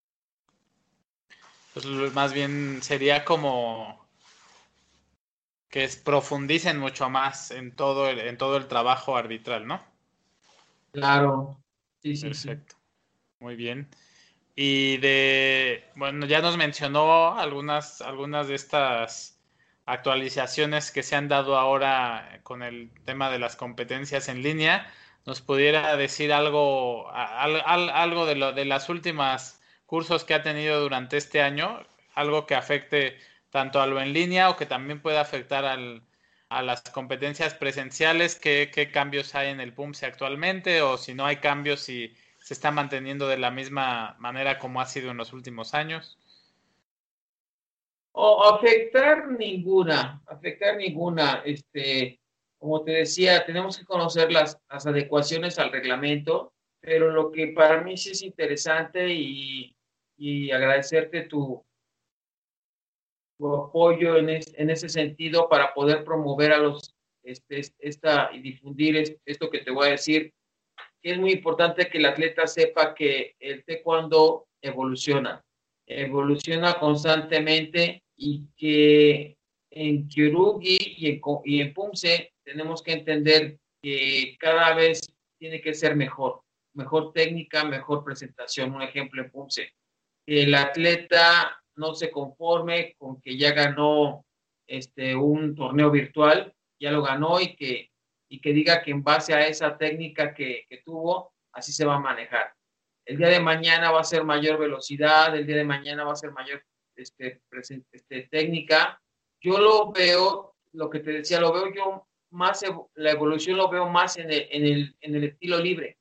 Pues más bien sería como que profundicen mucho más en todo el trabajo arbitral, ¿no? Claro, sí, sí, sí. Perfecto, muy bien. Y bueno, ya nos mencionó algunas de estas actualizaciones que se han dado ahora con el tema de las competencias en línea. ¿Nos pudiera decir algo de las últimas cursos que ha tenido durante este año? Algo que afecte tanto a lo en línea o que también pueda afectar a las competencias presenciales. ¿Qué cambios hay en el PUMSE actualmente? O si no hay cambios, si se está manteniendo de la misma manera como ha sido en los últimos años. O afectar ninguna, como te decía, tenemos que conocer las adecuaciones al reglamento, pero lo que para mí sí es interesante y agradecerte tu apoyo en ese sentido para poder promover a y difundir esto que te voy a decir, que es muy importante que el atleta sepa que el taekwondo evoluciona constantemente y que en Kyorugi y en Pumse tenemos que entender que cada vez tiene que ser mejor técnica, mejor presentación. Un ejemplo en Pumse, que el atleta no se conforme con que ya ganó un torneo virtual, ya lo ganó y que diga que en base a esa técnica que tuvo, así se va a manejar. El día de mañana va a ser mayor velocidad, el día de mañana va a ser mayor técnica. Yo lo veo, lo que te decía, lo veo yo más, la evolución lo veo más en el estilo libre.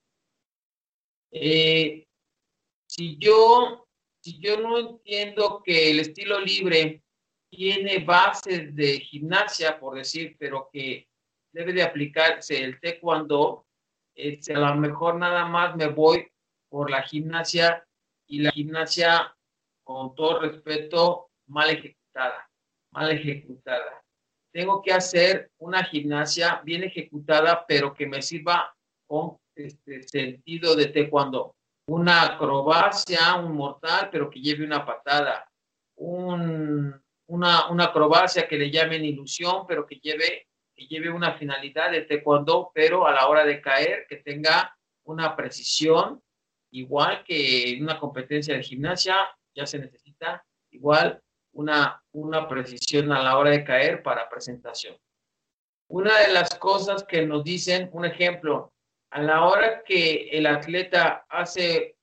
Eh, si yo, si yo no entiendo que el estilo libre tiene bases de gimnasia, por decir, pero que debe de aplicarse el taekwondo, a lo mejor nada más me voy por la gimnasia y la gimnasia, con todo respeto, mal ejecutada. Tengo que hacer una gimnasia bien ejecutada, pero que me sirva con sentido de taekwondo. Una acrobacia, un mortal, pero que lleve una patada. Una acrobacia que le llamen ilusión, pero que lleve una finalidad de taekwondo, pero a la hora de caer, que tenga una precisión, igual que en una competencia de gimnasia, ya se necesita igual una precisión a la hora de caer para presentación. Una de las cosas que nos dicen, un ejemplo, a la hora que el atleta hace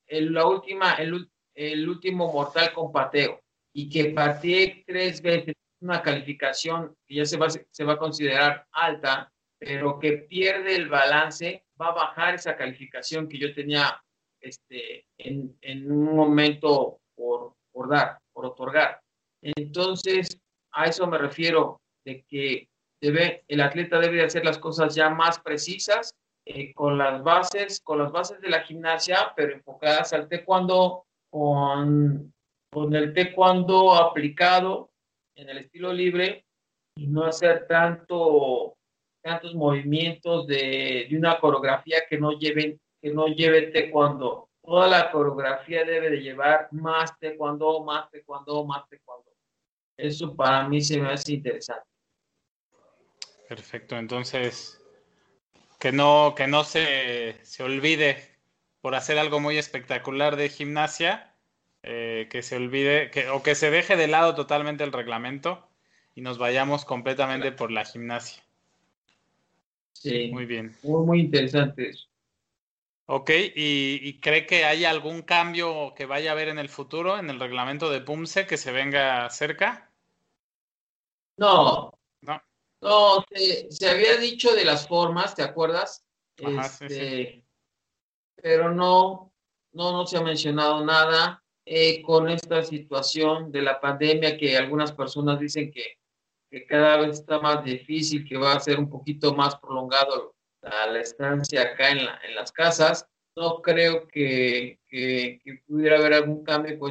el último mortal con pateo y que patee 3 veces, una calificación que ya se va a considerar alta, pero que pierde el balance, va a bajar esa calificación que yo tenía en un momento por otorgar. Entonces, a eso me refiero, de que el atleta debe hacer las cosas ya más precisas con las bases de la gimnasia, pero enfocadas al taekwondo, con el taekwondo aplicado en el estilo libre y no hacer tantos movimientos de una coreografía que no lleve taekwondo. Toda la coreografía debe de llevar más taekwondo, más taekwondo, más taekwondo. Eso para mí se me hace interesante. Perfecto, entonces que no se olvide por hacer algo muy espectacular de gimnasia, que se olvide o que se deje de lado totalmente el reglamento y nos vayamos completamente por la gimnasia. Sí, Muy bien. muy, muy interesante eso. Ok, ¿y cree que hay algún cambio que vaya a haber en el futuro en el reglamento de PUMSE que se venga cerca? No, No. no, se había dicho de las formas, ¿te acuerdas? Ajá, sí, sí. Pero no se ha mencionado nada con esta situación de la pandemia que algunas personas dicen que cada vez está más difícil, que va a ser un poquito más prolongado la estancia acá en las casas. No creo que pudiera haber algún cambio de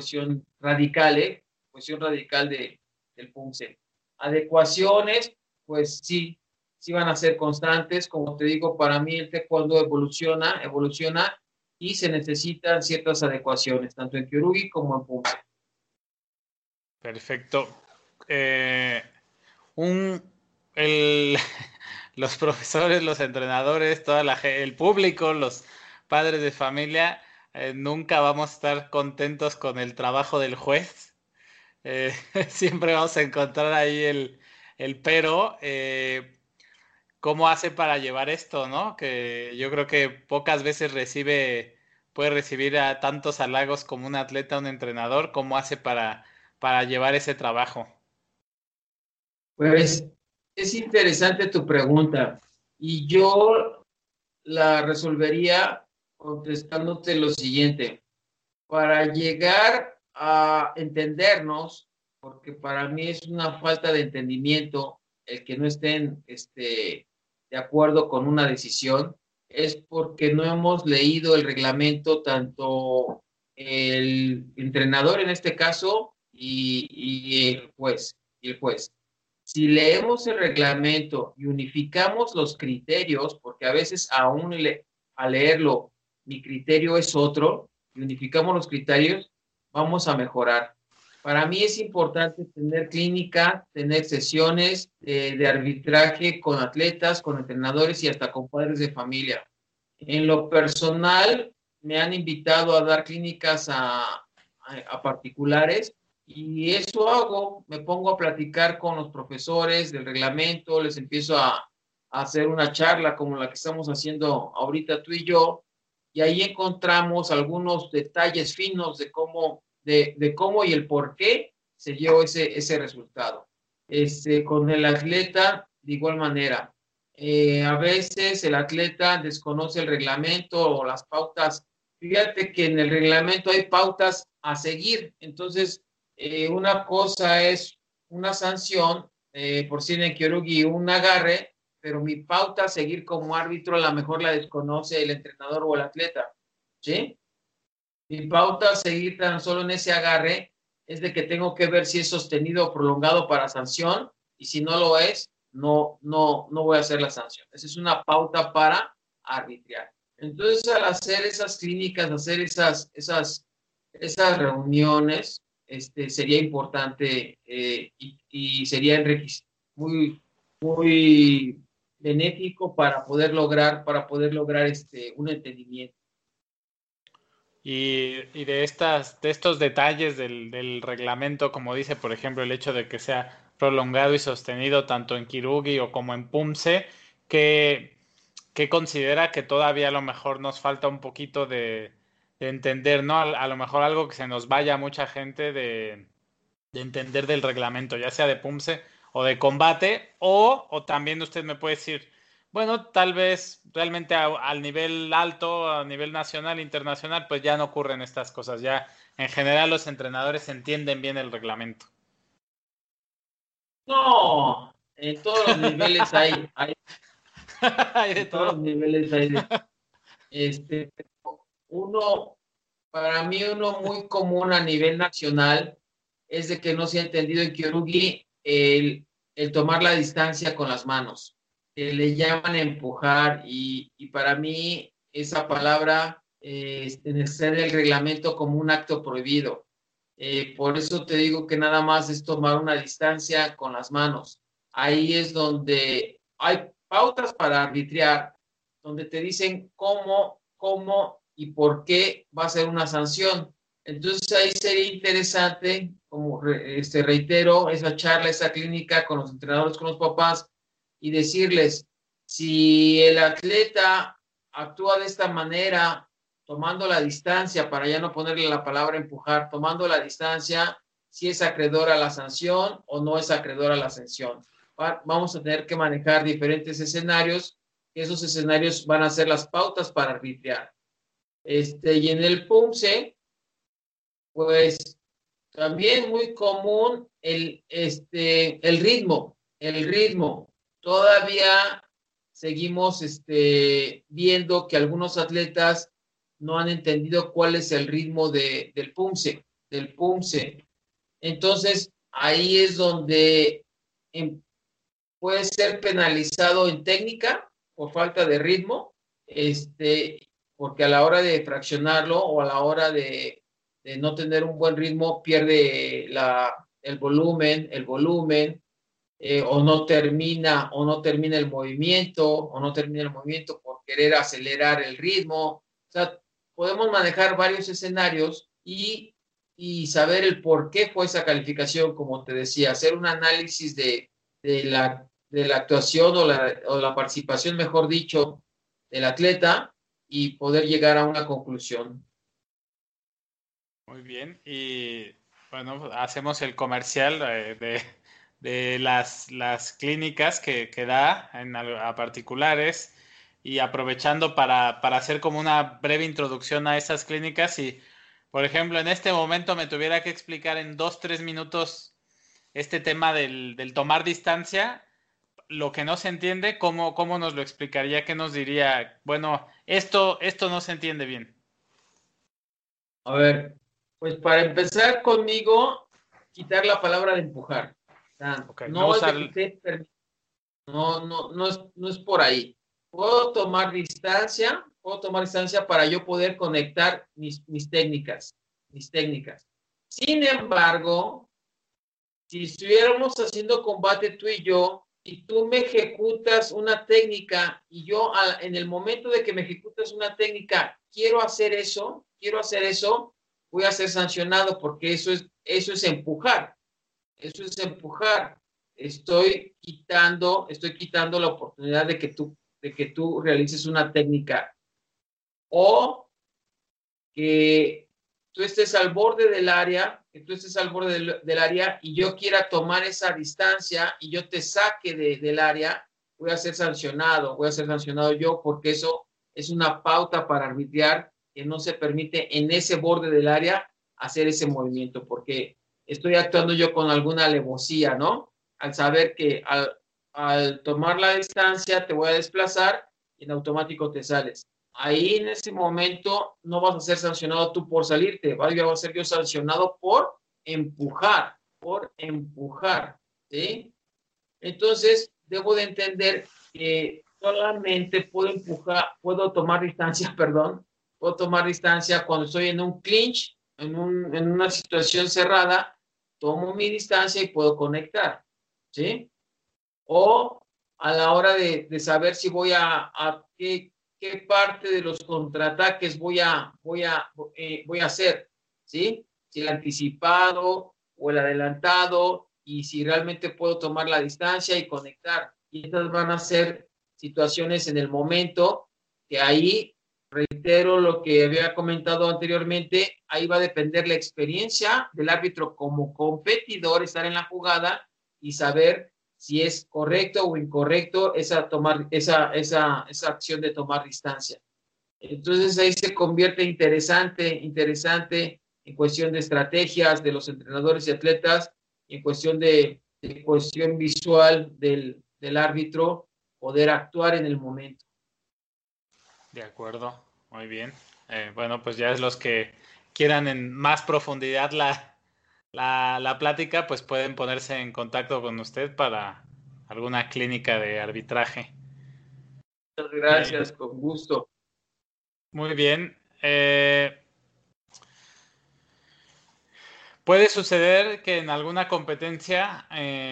cuestión radical del PUMSE. Adecuaciones, pues sí, sí van a ser constantes. Como te digo, para mí el taekwondo evoluciona y se necesitan ciertas adecuaciones, tanto en Kyorugi como en PUMSE. Perfecto. Eh, un, el, los profesores, los entrenadores, el público, los padres de familia, nunca vamos a estar contentos con el trabajo del juez. Siempre vamos a encontrar ahí el pero. ¿Cómo hace para llevar esto, no? Que yo creo que pocas veces puede recibir a tantos halagos como un atleta, un entrenador. ¿Cómo hace para llevar ese trabajo? Pues es interesante tu pregunta y yo la resolvería contestándote lo siguiente. Para llegar a entendernos, porque para mí es una falta de entendimiento el que no estén de acuerdo con una decisión, es porque no hemos leído el reglamento, tanto el entrenador en este caso y el juez. Si leemos el reglamento y unificamos los criterios, porque a veces al leerlo mi criterio es otro, y unificamos los criterios, vamos a mejorar. Para mí es importante tener clínica, tener sesiones de arbitraje con atletas, con entrenadores y hasta con padres de familia. En lo personal, me han invitado a dar clínicas a particulares y eso hago, me pongo a platicar con los profesores del reglamento, les empiezo a hacer una charla como la que estamos haciendo ahorita tú y yo, y ahí encontramos algunos detalles finos de cómo y el por qué se dio ese resultado. Con el atleta, de igual manera. A veces el atleta desconoce el reglamento o las pautas. Fíjate que en el reglamento hay pautas a seguir. Entonces, una cosa es una sanción, por si en Kyorugi un agarre, pero mi pauta a seguir como árbitro a lo mejor la desconoce el entrenador o el atleta. ¿Sí? Mi pauta a seguir tan solo en ese agarre es de que tengo que ver si es sostenido o prolongado para sanción y si no lo es, no voy a hacer la sanción. Esa es una pauta para arbitrar. Entonces, al hacer esas clínicas, hacer esas reuniones, sería importante y sería muy, muy benéfico para poder lograr un entendimiento. Y de estos detalles del reglamento, como dice, por ejemplo, el hecho de que sea prolongado y sostenido tanto en Kirugi o como en Pumse, que considera que todavía a lo mejor nos falta un poquito de entender, ¿no? A lo mejor algo que se nos vaya a mucha gente de entender del reglamento, ya sea de PUMSE o de combate, o también usted me puede decir, bueno, tal vez realmente al nivel alto, a nivel nacional, internacional, pues ya no ocurren estas cosas, ya en general los entrenadores entienden bien el reglamento. No, en todos los niveles hay Hay de En todos los todo. niveles hay de, este, uno, para mí uno muy común a nivel nacional es de que no se ha entendido en Kyorugi el tomar la distancia con las manos, que le llaman empujar y para mí esa palabra está en el reglamento como un acto prohibido. Por eso te digo que nada más es tomar una distancia con las manos. Ahí es donde hay pautas para arbitrar, donde te dicen cómo y por qué va a ser una sanción. Entonces ahí sería interesante, como reitero, esa charla, esa clínica con los entrenadores, con los papás y decirles, si el atleta actúa de esta manera, tomando la distancia, para ya no ponerle la palabra empujar, tomando la distancia, si es acreedor a la sanción o no es acreedor a la sanción. Vamos a tener que manejar diferentes escenarios, esos escenarios van a ser las pautas para arbitrar. Y en el PUMSE, pues también muy común el ritmo. Todavía seguimos viendo que algunos atletas no han entendido cuál es el ritmo del PUMSE. Entonces, ahí es donde puede ser penalizado en técnica por falta de ritmo, porque a la hora de fraccionarlo o a la hora de no tener un buen ritmo pierde el volumen, o no termina el movimiento por querer acelerar el ritmo. O sea, podemos manejar varios escenarios y saber el por qué fue esa calificación, como te decía, hacer un análisis de la actuación o la participación, mejor dicho, del atleta y poder llegar a una conclusión. Muy bien. Y bueno, hacemos el comercial de las clínicas que da a particulares y aprovechando para hacer como una breve introducción a esas clínicas. Y, por ejemplo, en este momento me tuviera que explicar en 2, 3 minutos este tema del tomar distancia, lo que no se entiende, ¿cómo nos lo explicaría? ¿Qué nos diría? Bueno, esto no se entiende bien. A ver, pues para empezar conmigo, quitar la palabra de empujar. O sea, Ok, no no es usar. de que esté permitido. No es por ahí. Puedo tomar distancia para yo poder conectar mis técnicas. Sin embargo, si estuviéramos haciendo combate tú y yo, y tú me ejecutas una técnica, y yo en el momento de que me ejecutas una técnica, quiero hacer eso, voy a ser sancionado porque eso es empujar. Eso es empujar. Estoy quitando la oportunidad de que tú realices una técnica o que tú estés al borde del área, y yo quiera tomar esa distancia y yo te saque del área, voy a ser sancionado yo porque eso es una pauta para arbitrar que no se permite en ese borde del área hacer ese movimiento porque estoy actuando yo con alguna alevosía, ¿no? Al saber que al tomar la distancia te voy a desplazar y en automático te sales. Ahí en ese momento no vas a ser sancionado tú por salirte, voy a ser yo sancionado por empujar, ¿sí? Entonces, debo de entender que solamente puedo tomar distancia, perdón, puedo tomar distancia cuando estoy en un clinch, en una situación cerrada, tomo mi distancia y puedo conectar, ¿sí? O a la hora de saber si voy a qué parte de los contraataques voy a hacer, ¿sí? Si el anticipado o el adelantado y si realmente puedo tomar la distancia y conectar. Y estas van a ser situaciones en el momento que ahí, reitero lo que había comentado anteriormente, ahí va a depender la experiencia del árbitro como competidor, estar en la jugada y saber si es correcto o incorrecto esa acción de tomar distancia. Entonces ahí se convierte interesante en cuestión de estrategias de los entrenadores y atletas, en cuestión de cuestión visual del árbitro, poder actuar en el momento. De acuerdo, muy bien. Bueno, pues ya es los que quieran en más profundidad la plática, pues pueden ponerse en contacto con usted para alguna clínica de arbitraje. Muchas gracias, con gusto. Muy bien. Puede suceder que en alguna competencia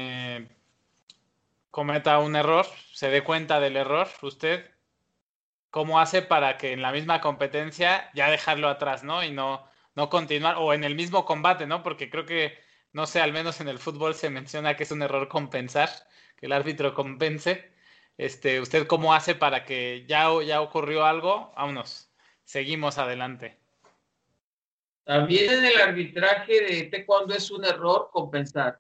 cometa un error, se dé cuenta del error. ¿Usted cómo hace para que en la misma competencia ya dejarlo atrás, ¿no? Y no continuar, o en el mismo combate, ¿no? Porque creo que, no sé, al menos en el fútbol se menciona que es un error compensar, que el árbitro compense. ¿Usted cómo hace para que ya ocurrió algo? Vámonos, seguimos adelante. También en el arbitraje de taekwondo es un error compensar.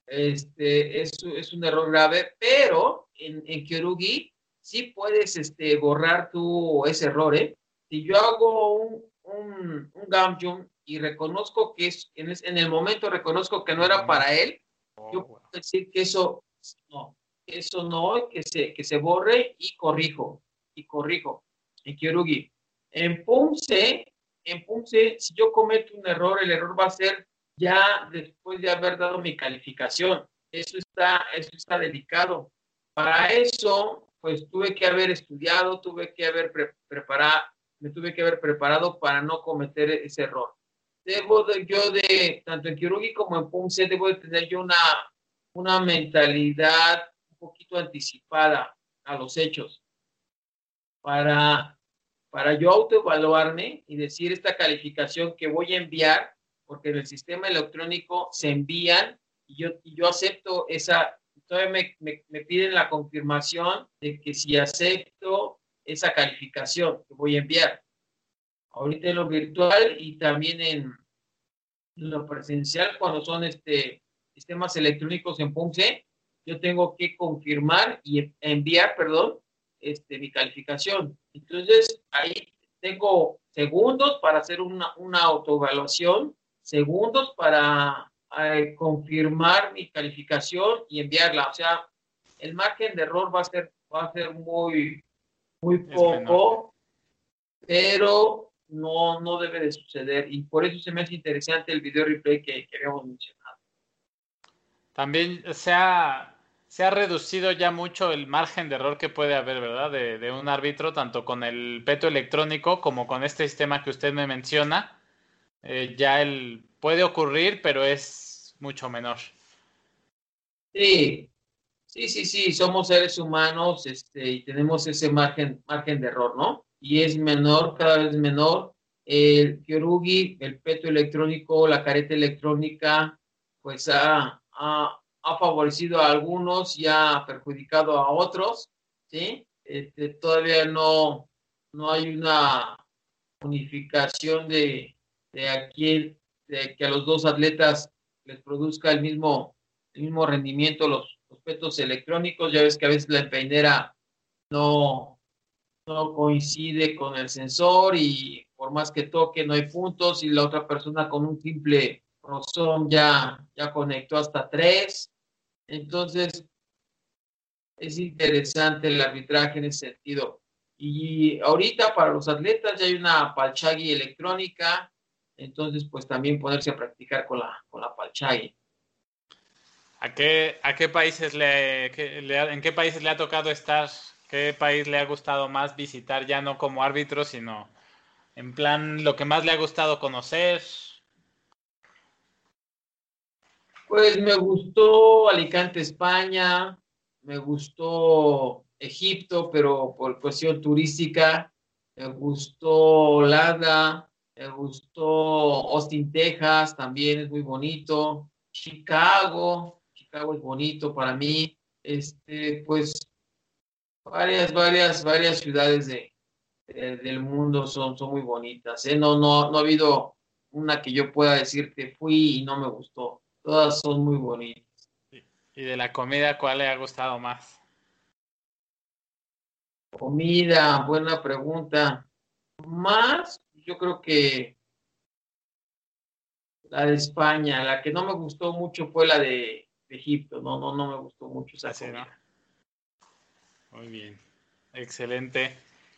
Es un error grave, pero en Kyorugi sí puedes borrar ese error, ¿eh? Si yo hago un gamjun y reconozco que en el momento reconozco que no era para él, yo puedo decir que eso no, que se borre y corrijo en Kyorugi. En Pumse, si yo cometo un error, el error va a ser ya después de haber dado mi calificación. Eso está delicado. Para eso, pues tuve que haber estudiado, me tuve que haber preparado para no cometer ese error. Tanto en Kirugi como en Pumse, debo de tener yo una mentalidad un poquito anticipada a los hechos para, para yo autoevaluarme y decir esta calificación que voy a enviar, porque en el sistema electrónico se envían y yo acepto esa, todavía me piden la confirmación de que si acepto esa calificación que voy a enviar. Ahorita en lo virtual y también en lo presencial, cuando son sistemas electrónicos en PUMSE, yo tengo que confirmar y enviar, perdón, mi calificación. Entonces, ahí tengo segundos para hacer una autoevaluación, segundos para confirmar mi calificación y enviarla. O sea, el margen de error va a ser muy poco, pero no debe de suceder. Y por eso se me hace interesante el video replay que habíamos mencionado. También se ha reducido ya mucho el margen de error que puede haber, ¿verdad? De un árbitro, tanto con el peto electrónico como con este sistema que usted me menciona. Puede ocurrir, pero es mucho menor. Sí, sí, somos seres humanos, y tenemos ese margen de error, ¿no? Y es menor, cada vez menor. El Kyorugi, el peto electrónico, la careta electrónica, pues ha favorecido a algunos y ha perjudicado a otros, ¿sí? Todavía no hay una unificación de aquí, de que a los dos atletas les produzca el mismo rendimiento los petos electrónicos. Ya ves que a veces la empeinera no, no coincide con el sensor y por más que toque no hay puntos y la otra persona con un simple rozón ya conectó hasta tres. Entonces es interesante el arbitraje en ese sentido. Y ahorita para los atletas ya hay una Palchagui electrónica, entonces pues también ponerse a practicar con la Palchagui. ¿A qué países en qué países le ha tocado estar? ¿Qué país le ha gustado más visitar ya no como árbitro, sino en plan lo que más le ha gustado conocer? Pues me gustó Alicante, España, me gustó Egipto, pero por cuestión turística, me gustó Holanda, me gustó Austin, Texas, también es muy bonito, Chicago es bonito para mí, pues varias ciudades del mundo son muy bonitas, ¿eh? No ha habido una que yo pueda decirte fui y no me gustó. Todas son muy bonitas. Y de la comida, ¿cuál le ha gustado más? Comida, buena pregunta. Más, yo creo que la de España. La que no me gustó mucho fue la de Egipto. No me gustó mucho esa Así, ¿no? comida. Muy bien, excelente.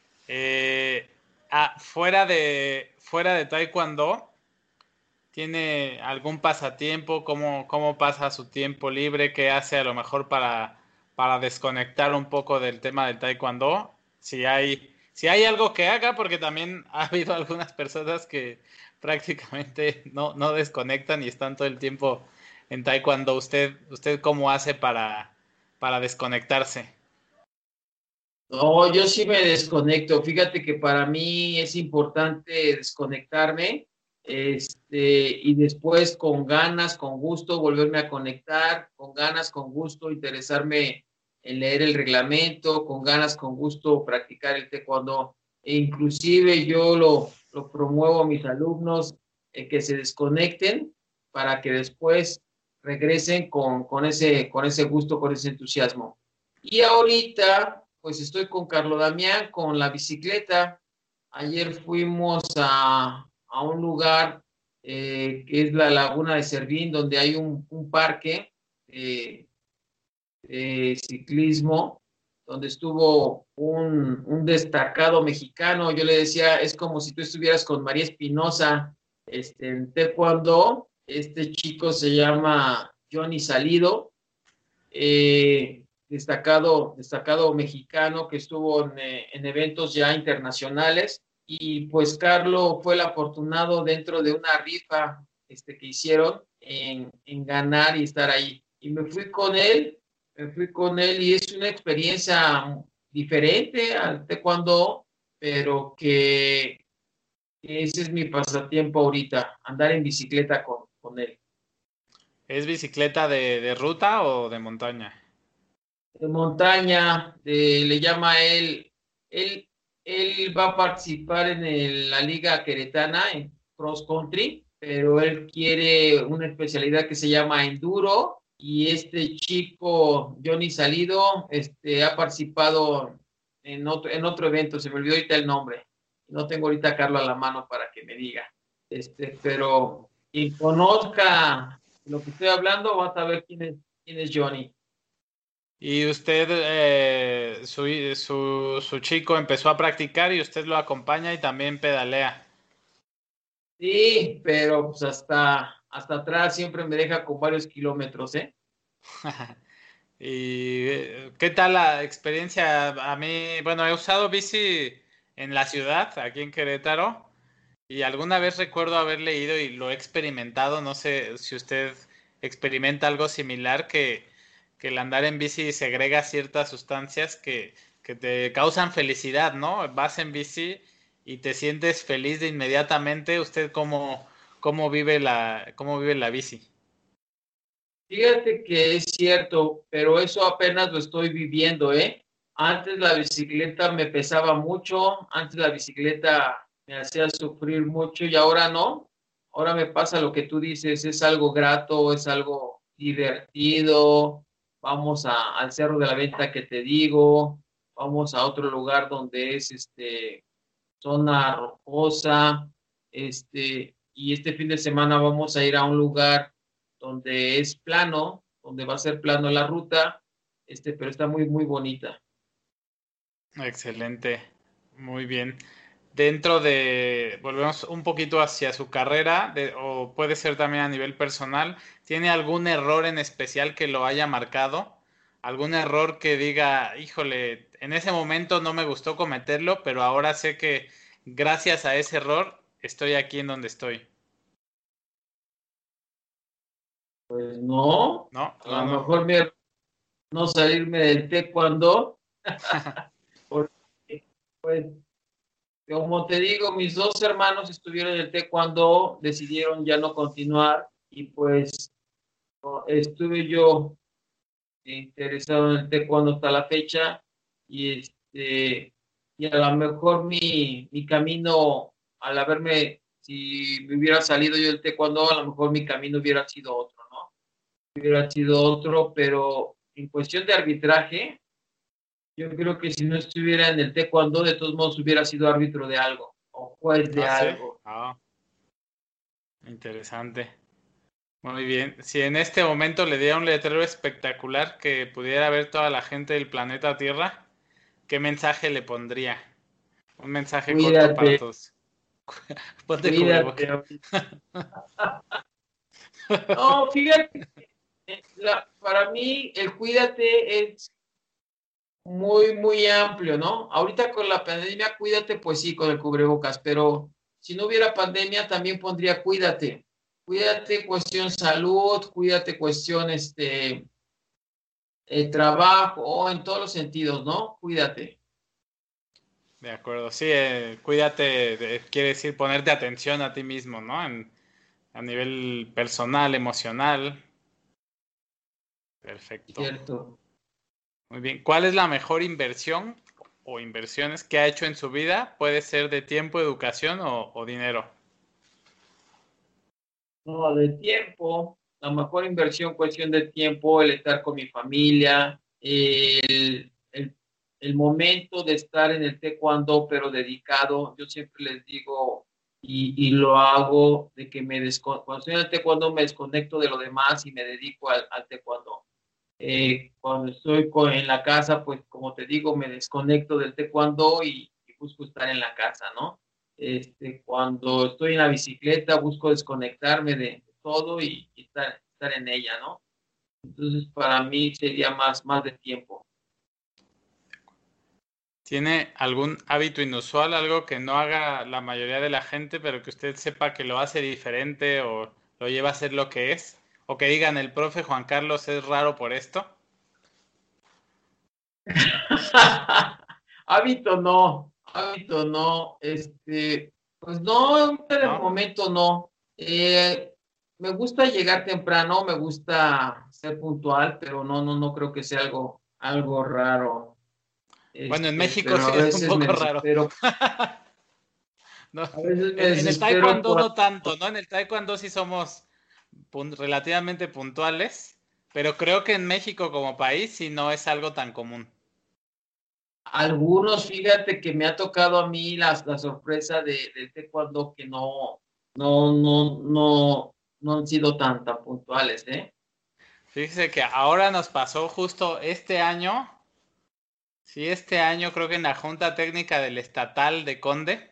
Fuera de Taekwondo, ¿tiene algún pasatiempo? ¿Cómo pasa su tiempo libre? ¿Qué hace a lo mejor para desconectar un poco del tema del Taekwondo? Si hay algo que haga, porque también ha habido algunas personas que prácticamente no desconectan y están todo el tiempo en Taekwondo. ¿Usted cómo hace para desconectarse? No, yo sí me desconecto. Fíjate que para mí es importante desconectarme, y después con ganas, con gusto, volverme a conectar, con ganas, con gusto, interesarme en leer el reglamento, con ganas, con gusto, practicar el taekwondo. E inclusive yo lo promuevo a mis alumnos, que se desconecten para que después regresen con ese gusto, con ese entusiasmo. Y ahorita, pues estoy con Carlos Damián, con la bicicleta. Ayer fuimos a un lugar, que es la Laguna de Servín, donde hay un parque eh, de ciclismo, donde estuvo un destacado mexicano. Yo le decía, es como si tú estuvieras con María Espinosa, en taekwondo. Este chico se llama Johnny Salido, destacado mexicano que estuvo en eventos ya internacionales. Y pues Carlos fue el afortunado dentro de una rifa, que hicieron en ganar y estar ahí. Y me fui con él y es una experiencia diferente al taekwondo, pero que ese es mi pasatiempo ahorita, andar en bicicleta con él. ¿Es bicicleta de ruta o de montaña? De montaña, le llama él, él va a participar en la Liga Queretana en cross country, pero él quiere una especialidad que se llama enduro. Y este chico, Johnny Salido, ha participado en otro evento. Se me olvidó ahorita el nombre, no tengo ahorita a Carlos a la mano para que me diga, pero quien conozca lo que estoy hablando va a saber quién es Johnny. Y usted, su chico empezó a practicar y usted lo acompaña y también pedalea. Sí, pero pues hasta atrás siempre me deja con varios kilómetros, ¿eh? ¿Y qué tal la experiencia? A mí, bueno, he usado bici en la ciudad, aquí en Querétaro, y alguna vez recuerdo haber leído y lo he experimentado, no sé si usted experimenta algo similar, que el andar en bici segrega ciertas sustancias que te causan felicidad, ¿no? Vas en bici y te sientes feliz de inmediatamente. ¿Usted cómo vive la bici? Fíjate que es cierto, pero eso apenas lo estoy viviendo, ¿eh? Antes la bicicleta me pesaba mucho, antes la bicicleta me hacía sufrir mucho y ahora no. Ahora me pasa lo que tú dices, es algo grato, es algo divertido. Vamos al Cerro de la Venta que te digo, vamos a otro lugar donde es zona rocosa, y este fin de semana vamos a ir a un lugar donde es plano, donde va a ser plano la ruta, pero está muy, muy bonita. Excelente, muy bien. Volvemos un poquito hacia su carrera, o puede ser también a nivel personal, ¿tiene algún error en especial que lo haya marcado? ¿Algún error que diga, híjole, en ese momento no me gustó cometerlo, pero ahora sé que gracias a ese error estoy aquí en donde estoy? Pues no, ¿No? a No, lo no. mejor me no salirme del taekwondo, porque, pues, como te digo, mis dos hermanos estuvieron en el taekwondo, decidieron ya no continuar y pues no, estuve yo interesado en el taekwondo hasta la fecha. Y a lo mejor mi camino, al haberme, si me hubiera salido yo del taekwondo, a lo mejor mi camino hubiera sido otro, ¿no? Hubiera sido otro, pero en cuestión de arbitraje, yo creo que si no estuviera en el taekwondo, de todos modos hubiera sido árbitro de algo o juez de Ah, sí. algo. Ah, interesante. Muy bien. Si en este momento le diera un letrero espectacular que pudiera ver toda la gente del planeta Tierra, ¿qué mensaje le pondría? Un mensaje corto para Cuídate, todos. Ponte cuídate. cubreboca. No, fíjate, para mí el cuídate es muy, muy amplio, ¿no? Ahorita con la pandemia, cuídate, pues sí, con el cubrebocas, pero si no hubiera pandemia, también pondría cuídate. Cuídate, cuestión salud, cuídate, cuestión trabajo, en todos los sentidos, ¿no? Cuídate. De acuerdo, sí, cuídate, quiere decir ponerte atención a ti mismo, ¿no? A nivel personal, emocional. Perfecto. Cierto. Muy bien. ¿Cuál es la mejor inversión o inversiones que ha hecho en su vida? Puede ser de tiempo, educación o dinero. No, de tiempo, la mejor inversión, cuestión de tiempo, el estar con mi familia, el momento de estar en el taekwondo, pero dedicado. Yo siempre les digo y lo hago, de que cuando estoy en el taekwondo me desconecto de lo demás y me dedico al taekwondo. Cuando estoy en la casa, pues como te digo, me desconecto del taekwondo y busco estar en la casa, ¿no? Cuando estoy en la bicicleta, busco desconectarme de todo y estar en ella, ¿no? Entonces, para mí sería más de tiempo. ¿Tiene algún hábito inusual, algo que no haga la mayoría de la gente, pero que usted sepa que lo hace diferente o lo lleva a ser lo que es? O que digan, el profe Juan Carlos es raro por esto. Hábito no, pues no, de ¿No? momento no. Me gusta llegar temprano, me gusta ser puntual, pero no creo que sea algo raro. Bueno, en México Pero sí a es un veces me poco raro. desespero, No, a veces me en el desespero taekwondo por. no tanto, ¿no? En el taekwondo sí somos relativamente puntuales, pero creo que en México como país sí no es algo tan común. Algunos, fíjate que me ha tocado a mí la sorpresa del taekwondo que no han sido tan puntuales, ¿eh? Fíjese que ahora nos pasó justo este año, sí, este año creo que en la Junta Técnica del Estatal de Conde,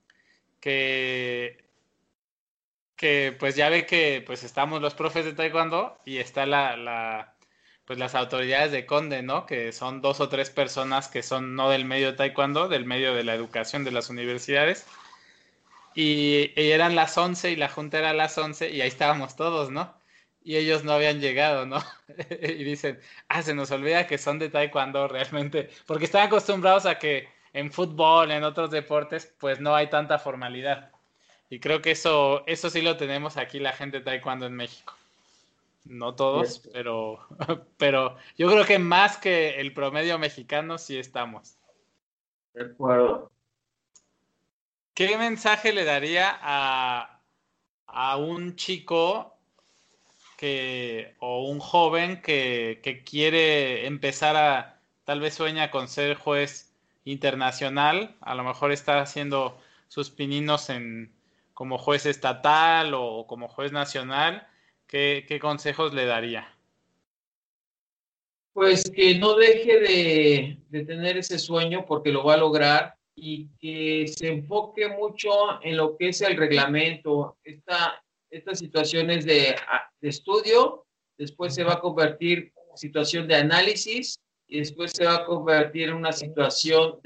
que, que pues ya ve que pues estamos los profes de taekwondo y está pues las autoridades de Conde, ¿no? Que son 2 o 3 personas que son no del medio de taekwondo, del medio de la educación de las universidades. Y eran las 11 y la junta era a las 11 y ahí estábamos todos, ¿no? Y ellos no habían llegado, ¿no? Y dicen, se nos olvida que son de taekwondo realmente, porque están acostumbrados a que en fútbol, en otros deportes, pues no hay tanta formalidad. Y creo que eso sí lo tenemos aquí la gente de taekwondo en México. No todos, Cierto. pero yo creo que más que el promedio mexicano sí estamos. De acuerdo. ¿Qué mensaje le daría a un chico o un joven que quiere empezar tal vez sueña con ser juez internacional, a lo mejor está haciendo sus pininos como juez estatal o como juez nacional? ¿Qué consejos le daría? Pues que no deje de tener ese sueño porque lo va a lograr y que se enfoque mucho en lo que es el reglamento. Estas situaciones de estudio, después se va a convertir en situación de análisis y después se va a convertir en una situación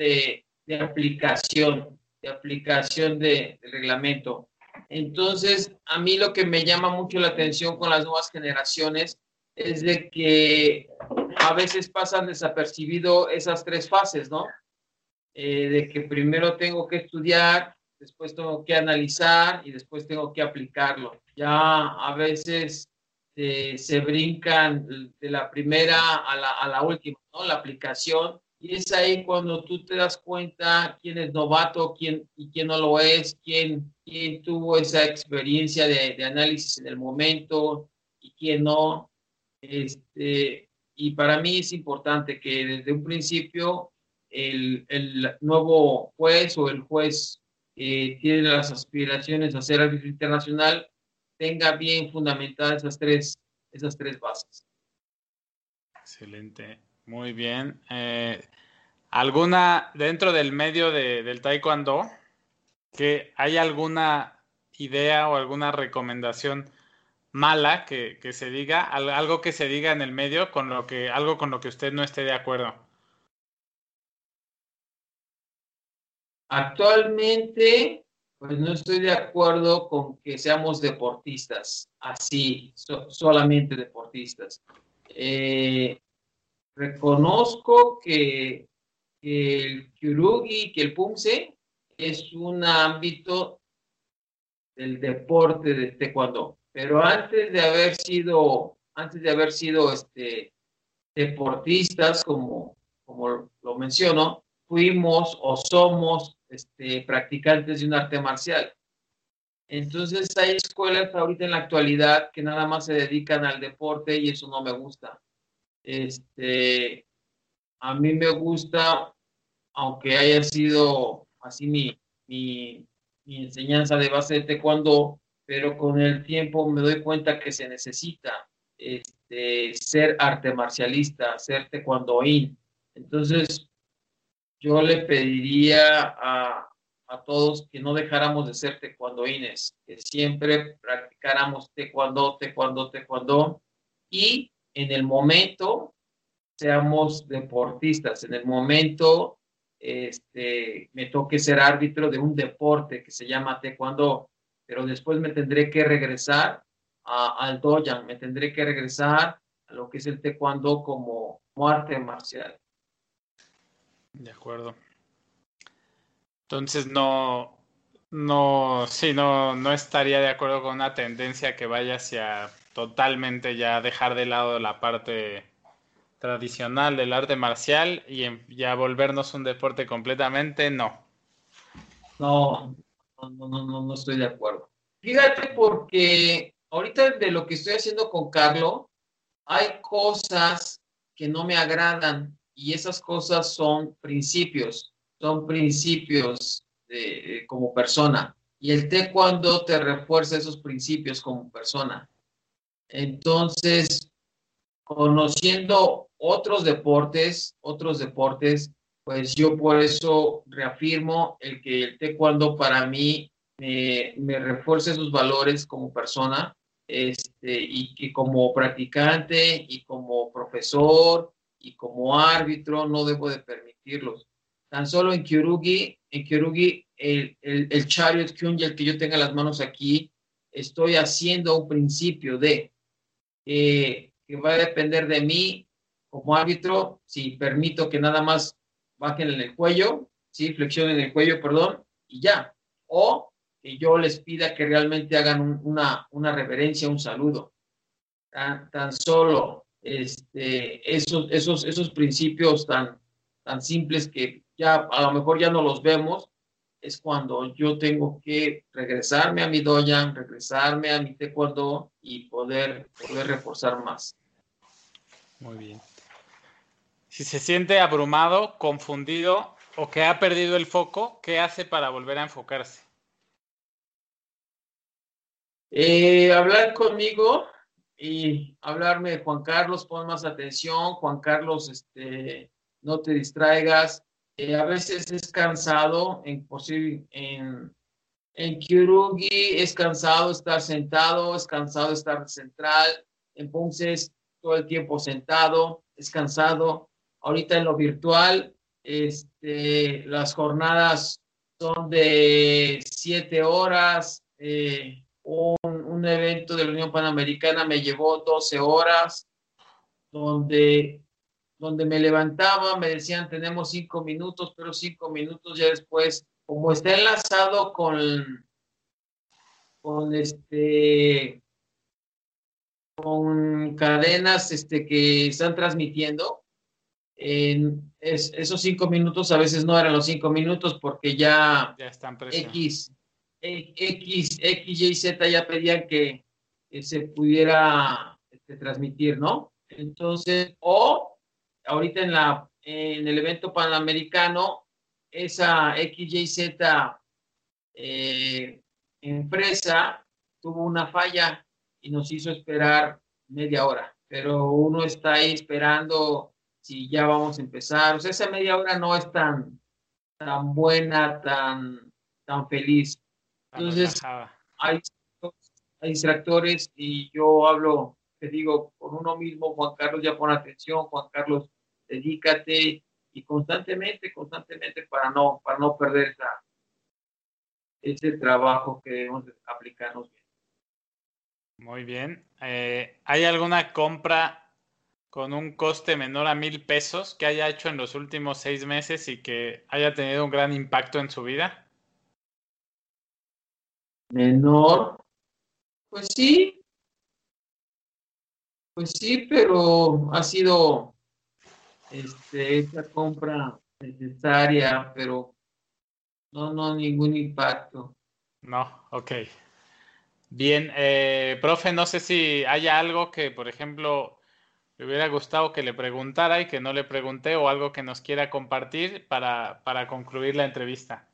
de aplicación del reglamento. Entonces, a mí lo que me llama mucho la atención con las nuevas generaciones es de que a veces pasan desapercibido esas tres fases, ¿no? De que primero tengo que estudiar, después tengo que analizar y después tengo que aplicarlo. Ya a veces se brincan de la primera a la última, ¿no? La aplicación. Y es ahí cuando tú te das cuenta quién es novato, quién no lo es, quién tuvo esa experiencia de análisis en el momento y quién no. Y para mí es importante que desde un principio el nuevo juez o el juez que tiene las aspiraciones a ser árbitro internacional tenga bien fundamentadas esas tres bases. Excelente, muy bien. ¿Alguna, dentro del medio del taekwondo, que hay alguna idea o alguna recomendación mala que se diga, algo que se diga en el medio algo con lo que usted no esté de acuerdo? Actualmente, pues no estoy de acuerdo con que seamos deportistas, así, solamente deportistas. Eh, Reconozco que el Kyurugi, que el Pumse, es un ámbito del deporte de taekwondo, pero antes de haber sido deportistas, como lo menciono, fuimos o somos practicantes de un arte marcial. Entonces hay escuelas ahorita en la actualidad que nada más se dedican al deporte y eso no me gusta. A mí me gusta, aunque haya sido así mi, mi enseñanza de base de taekwondo, pero con el tiempo me doy cuenta que se necesita ser arte marcialista, ser taekwondoín. Entonces, yo le pediría a todos que no dejáramos de ser taekwondoines, que siempre practicáramos taekwondo, taekwondo, taekwondo, y en el momento seamos deportistas. En el momento me toque ser árbitro de un deporte que se llama taekwondo, pero después me tendré que regresar al dojan, me tendré que regresar a lo que es el taekwondo como arte marcial. De acuerdo. Entonces no estaría de acuerdo con una tendencia que vaya hacia totalmente ya dejar de lado la parte tradicional del arte marcial y ya volvernos un deporte completamente, no. No, no estoy de acuerdo. Fíjate, porque ahorita de lo que estoy haciendo con Carlos, hay cosas que no me agradan y esas cosas son principios como persona. Y el taekwondo te refuerza esos principios como persona. Entonces, conociendo otros deportes, pues yo por eso reafirmo el que el taekwondo para mí me refuerza esos valores como persona, y que como practicante y como profesor y como árbitro no debo de permitirlos. Tan solo en Kyorugi el Chariot Kyun y el que yo tenga las manos aquí, estoy haciendo un principio que va a depender de mí como árbitro, si permito que nada más bajen en el cuello, ¿sí? Flexionen el cuello, perdón, y ya. O que yo les pida que realmente hagan una reverencia, un saludo. Tan solo esos principios tan simples que ya a lo mejor ya no los vemos, es cuando yo tengo que regresarme a mi doyan, regresarme a mi taekwondo y poder reforzar más. Muy bien. Si se siente abrumado, confundido o que ha perdido el foco, ¿qué hace para volver a enfocarse? Hablar conmigo y hablarme de Juan Carlos, pon más atención, Juan Carlos, no te distraigas. A veces es cansado, en Kyorugi es cansado estar sentado, es cansado estar central, entonces todo el tiempo sentado, es cansado. Ahorita en lo virtual, las jornadas son de 7 horas. Un evento de la Unión Panamericana me llevó 12 horas, donde, donde me levantaba, me decían tenemos 5 minutos, pero 5 minutos ya después, como está enlazado con con cadenas que están transmitiendo, esos 5 minutos a veces no eran los 5 minutos porque ya Ya están presionados. X, Y, Z ya pedían que se pudiera transmitir, ¿no? Entonces, o ahorita en el evento panamericano, esa X, Y, Z empresa tuvo una falla y nos hizo esperar media hora, pero uno está ahí esperando si ya vamos a empezar. O sea, esa media hora no es tan buena, tan feliz. Entonces, hay distractores y yo hablo, te digo, con uno mismo. Juan Carlos, ya pon atención. Juan Carlos, dedícate, y constantemente para no perder ese trabajo que debemos aplicarnos bien. Muy bien. ¿Hay alguna compra con un coste menor a 1,000 pesos que haya hecho en los últimos 6 meses y que haya tenido un gran impacto en su vida? Menor, pues sí, pero ha sido esta compra necesaria, pero no ningún impacto. No, ok. Bien, profe, no sé si haya algo que, por ejemplo, le hubiera gustado que le preguntara y que no le pregunté, o algo que nos quiera compartir para concluir la entrevista.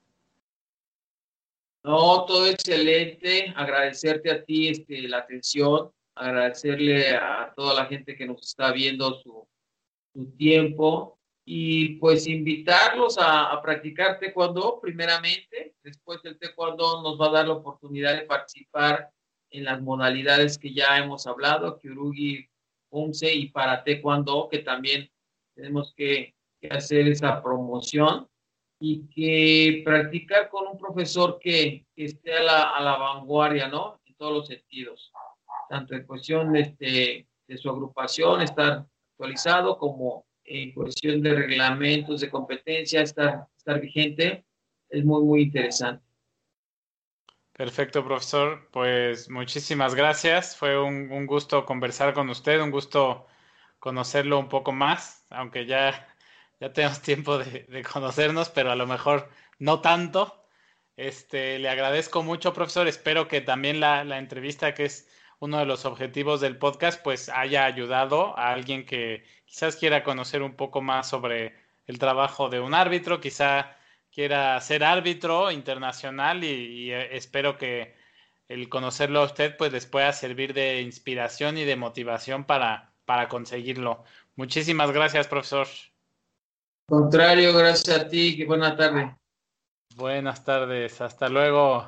No, todo excelente. Agradecerte a ti la atención, agradecerle a toda la gente que nos está viendo su tiempo, y pues invitarlos a practicar taekwondo primeramente. Después del taekwondo nos va a dar la oportunidad de participar en las modalidades que ya hemos hablado, Kyorugi, Umse y para taekwondo, que también tenemos que hacer esa promoción, y que practicar con un profesor que esté a la vanguardia, ¿no? En todos los sentidos, tanto en cuestión de su agrupación, estar actualizado, como en cuestión de reglamentos de competencia, estar vigente. Es muy interesante. Perfecto, profesor. Pues muchísimas gracias. Fue un gusto conversar con usted, un gusto conocerlo un poco más, aunque ya tenemos tiempo de conocernos, pero a lo mejor no tanto. Le agradezco mucho, profesor. Espero que también la entrevista, que es uno de los objetivos del podcast, pues haya ayudado a alguien que quizás quiera conocer un poco más sobre el trabajo de un árbitro, quizá quiera ser árbitro internacional, y espero que el conocerlo a usted pues les pueda servir de inspiración y de motivación para conseguirlo. Muchísimas gracias, profesor. Contrario, gracias a ti, que buena tarde. Buenas tardes, hasta luego.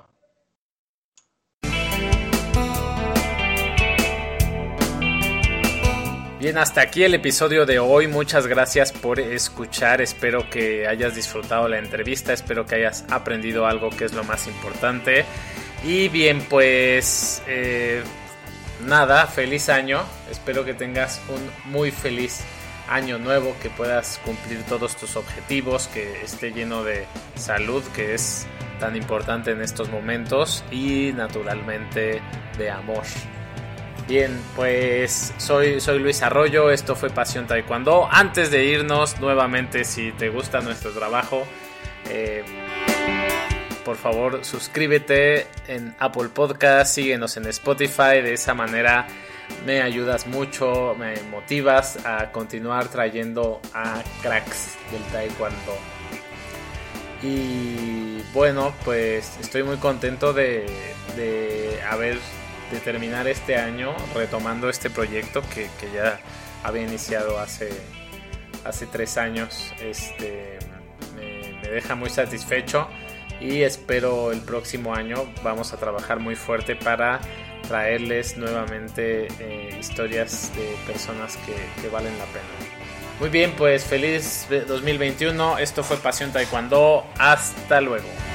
Bien, hasta aquí el episodio de hoy. Muchas gracias por escuchar. Espero que hayas disfrutado la entrevista. Espero que hayas aprendido algo, que es lo más importante. Y bien, pues nada, feliz año. Espero que tengas un muy feliz año nuevo, que puedas cumplir todos tus objetivos, que esté lleno de salud, que es tan importante en estos momentos, y naturalmente de amor. Bien, pues soy Luis Arroyo, esto fue Pasión Taekwondo. Antes de irnos, nuevamente, si te gusta nuestro trabajo, por favor suscríbete en Apple Podcast, síguenos en Spotify. De esa manera me ayudas mucho, me motivas a continuar trayendo a cracks del taekwondo. Y bueno, pues estoy muy contento de terminar este año retomando este proyecto que ya había iniciado hace 3 años. Me deja muy satisfecho, y espero el próximo año vamos a trabajar muy fuerte para traerles nuevamente historias de personas que valen la pena. Muy bien, pues feliz 2021. Esto fue Pasión Taekwondo. Hasta luego.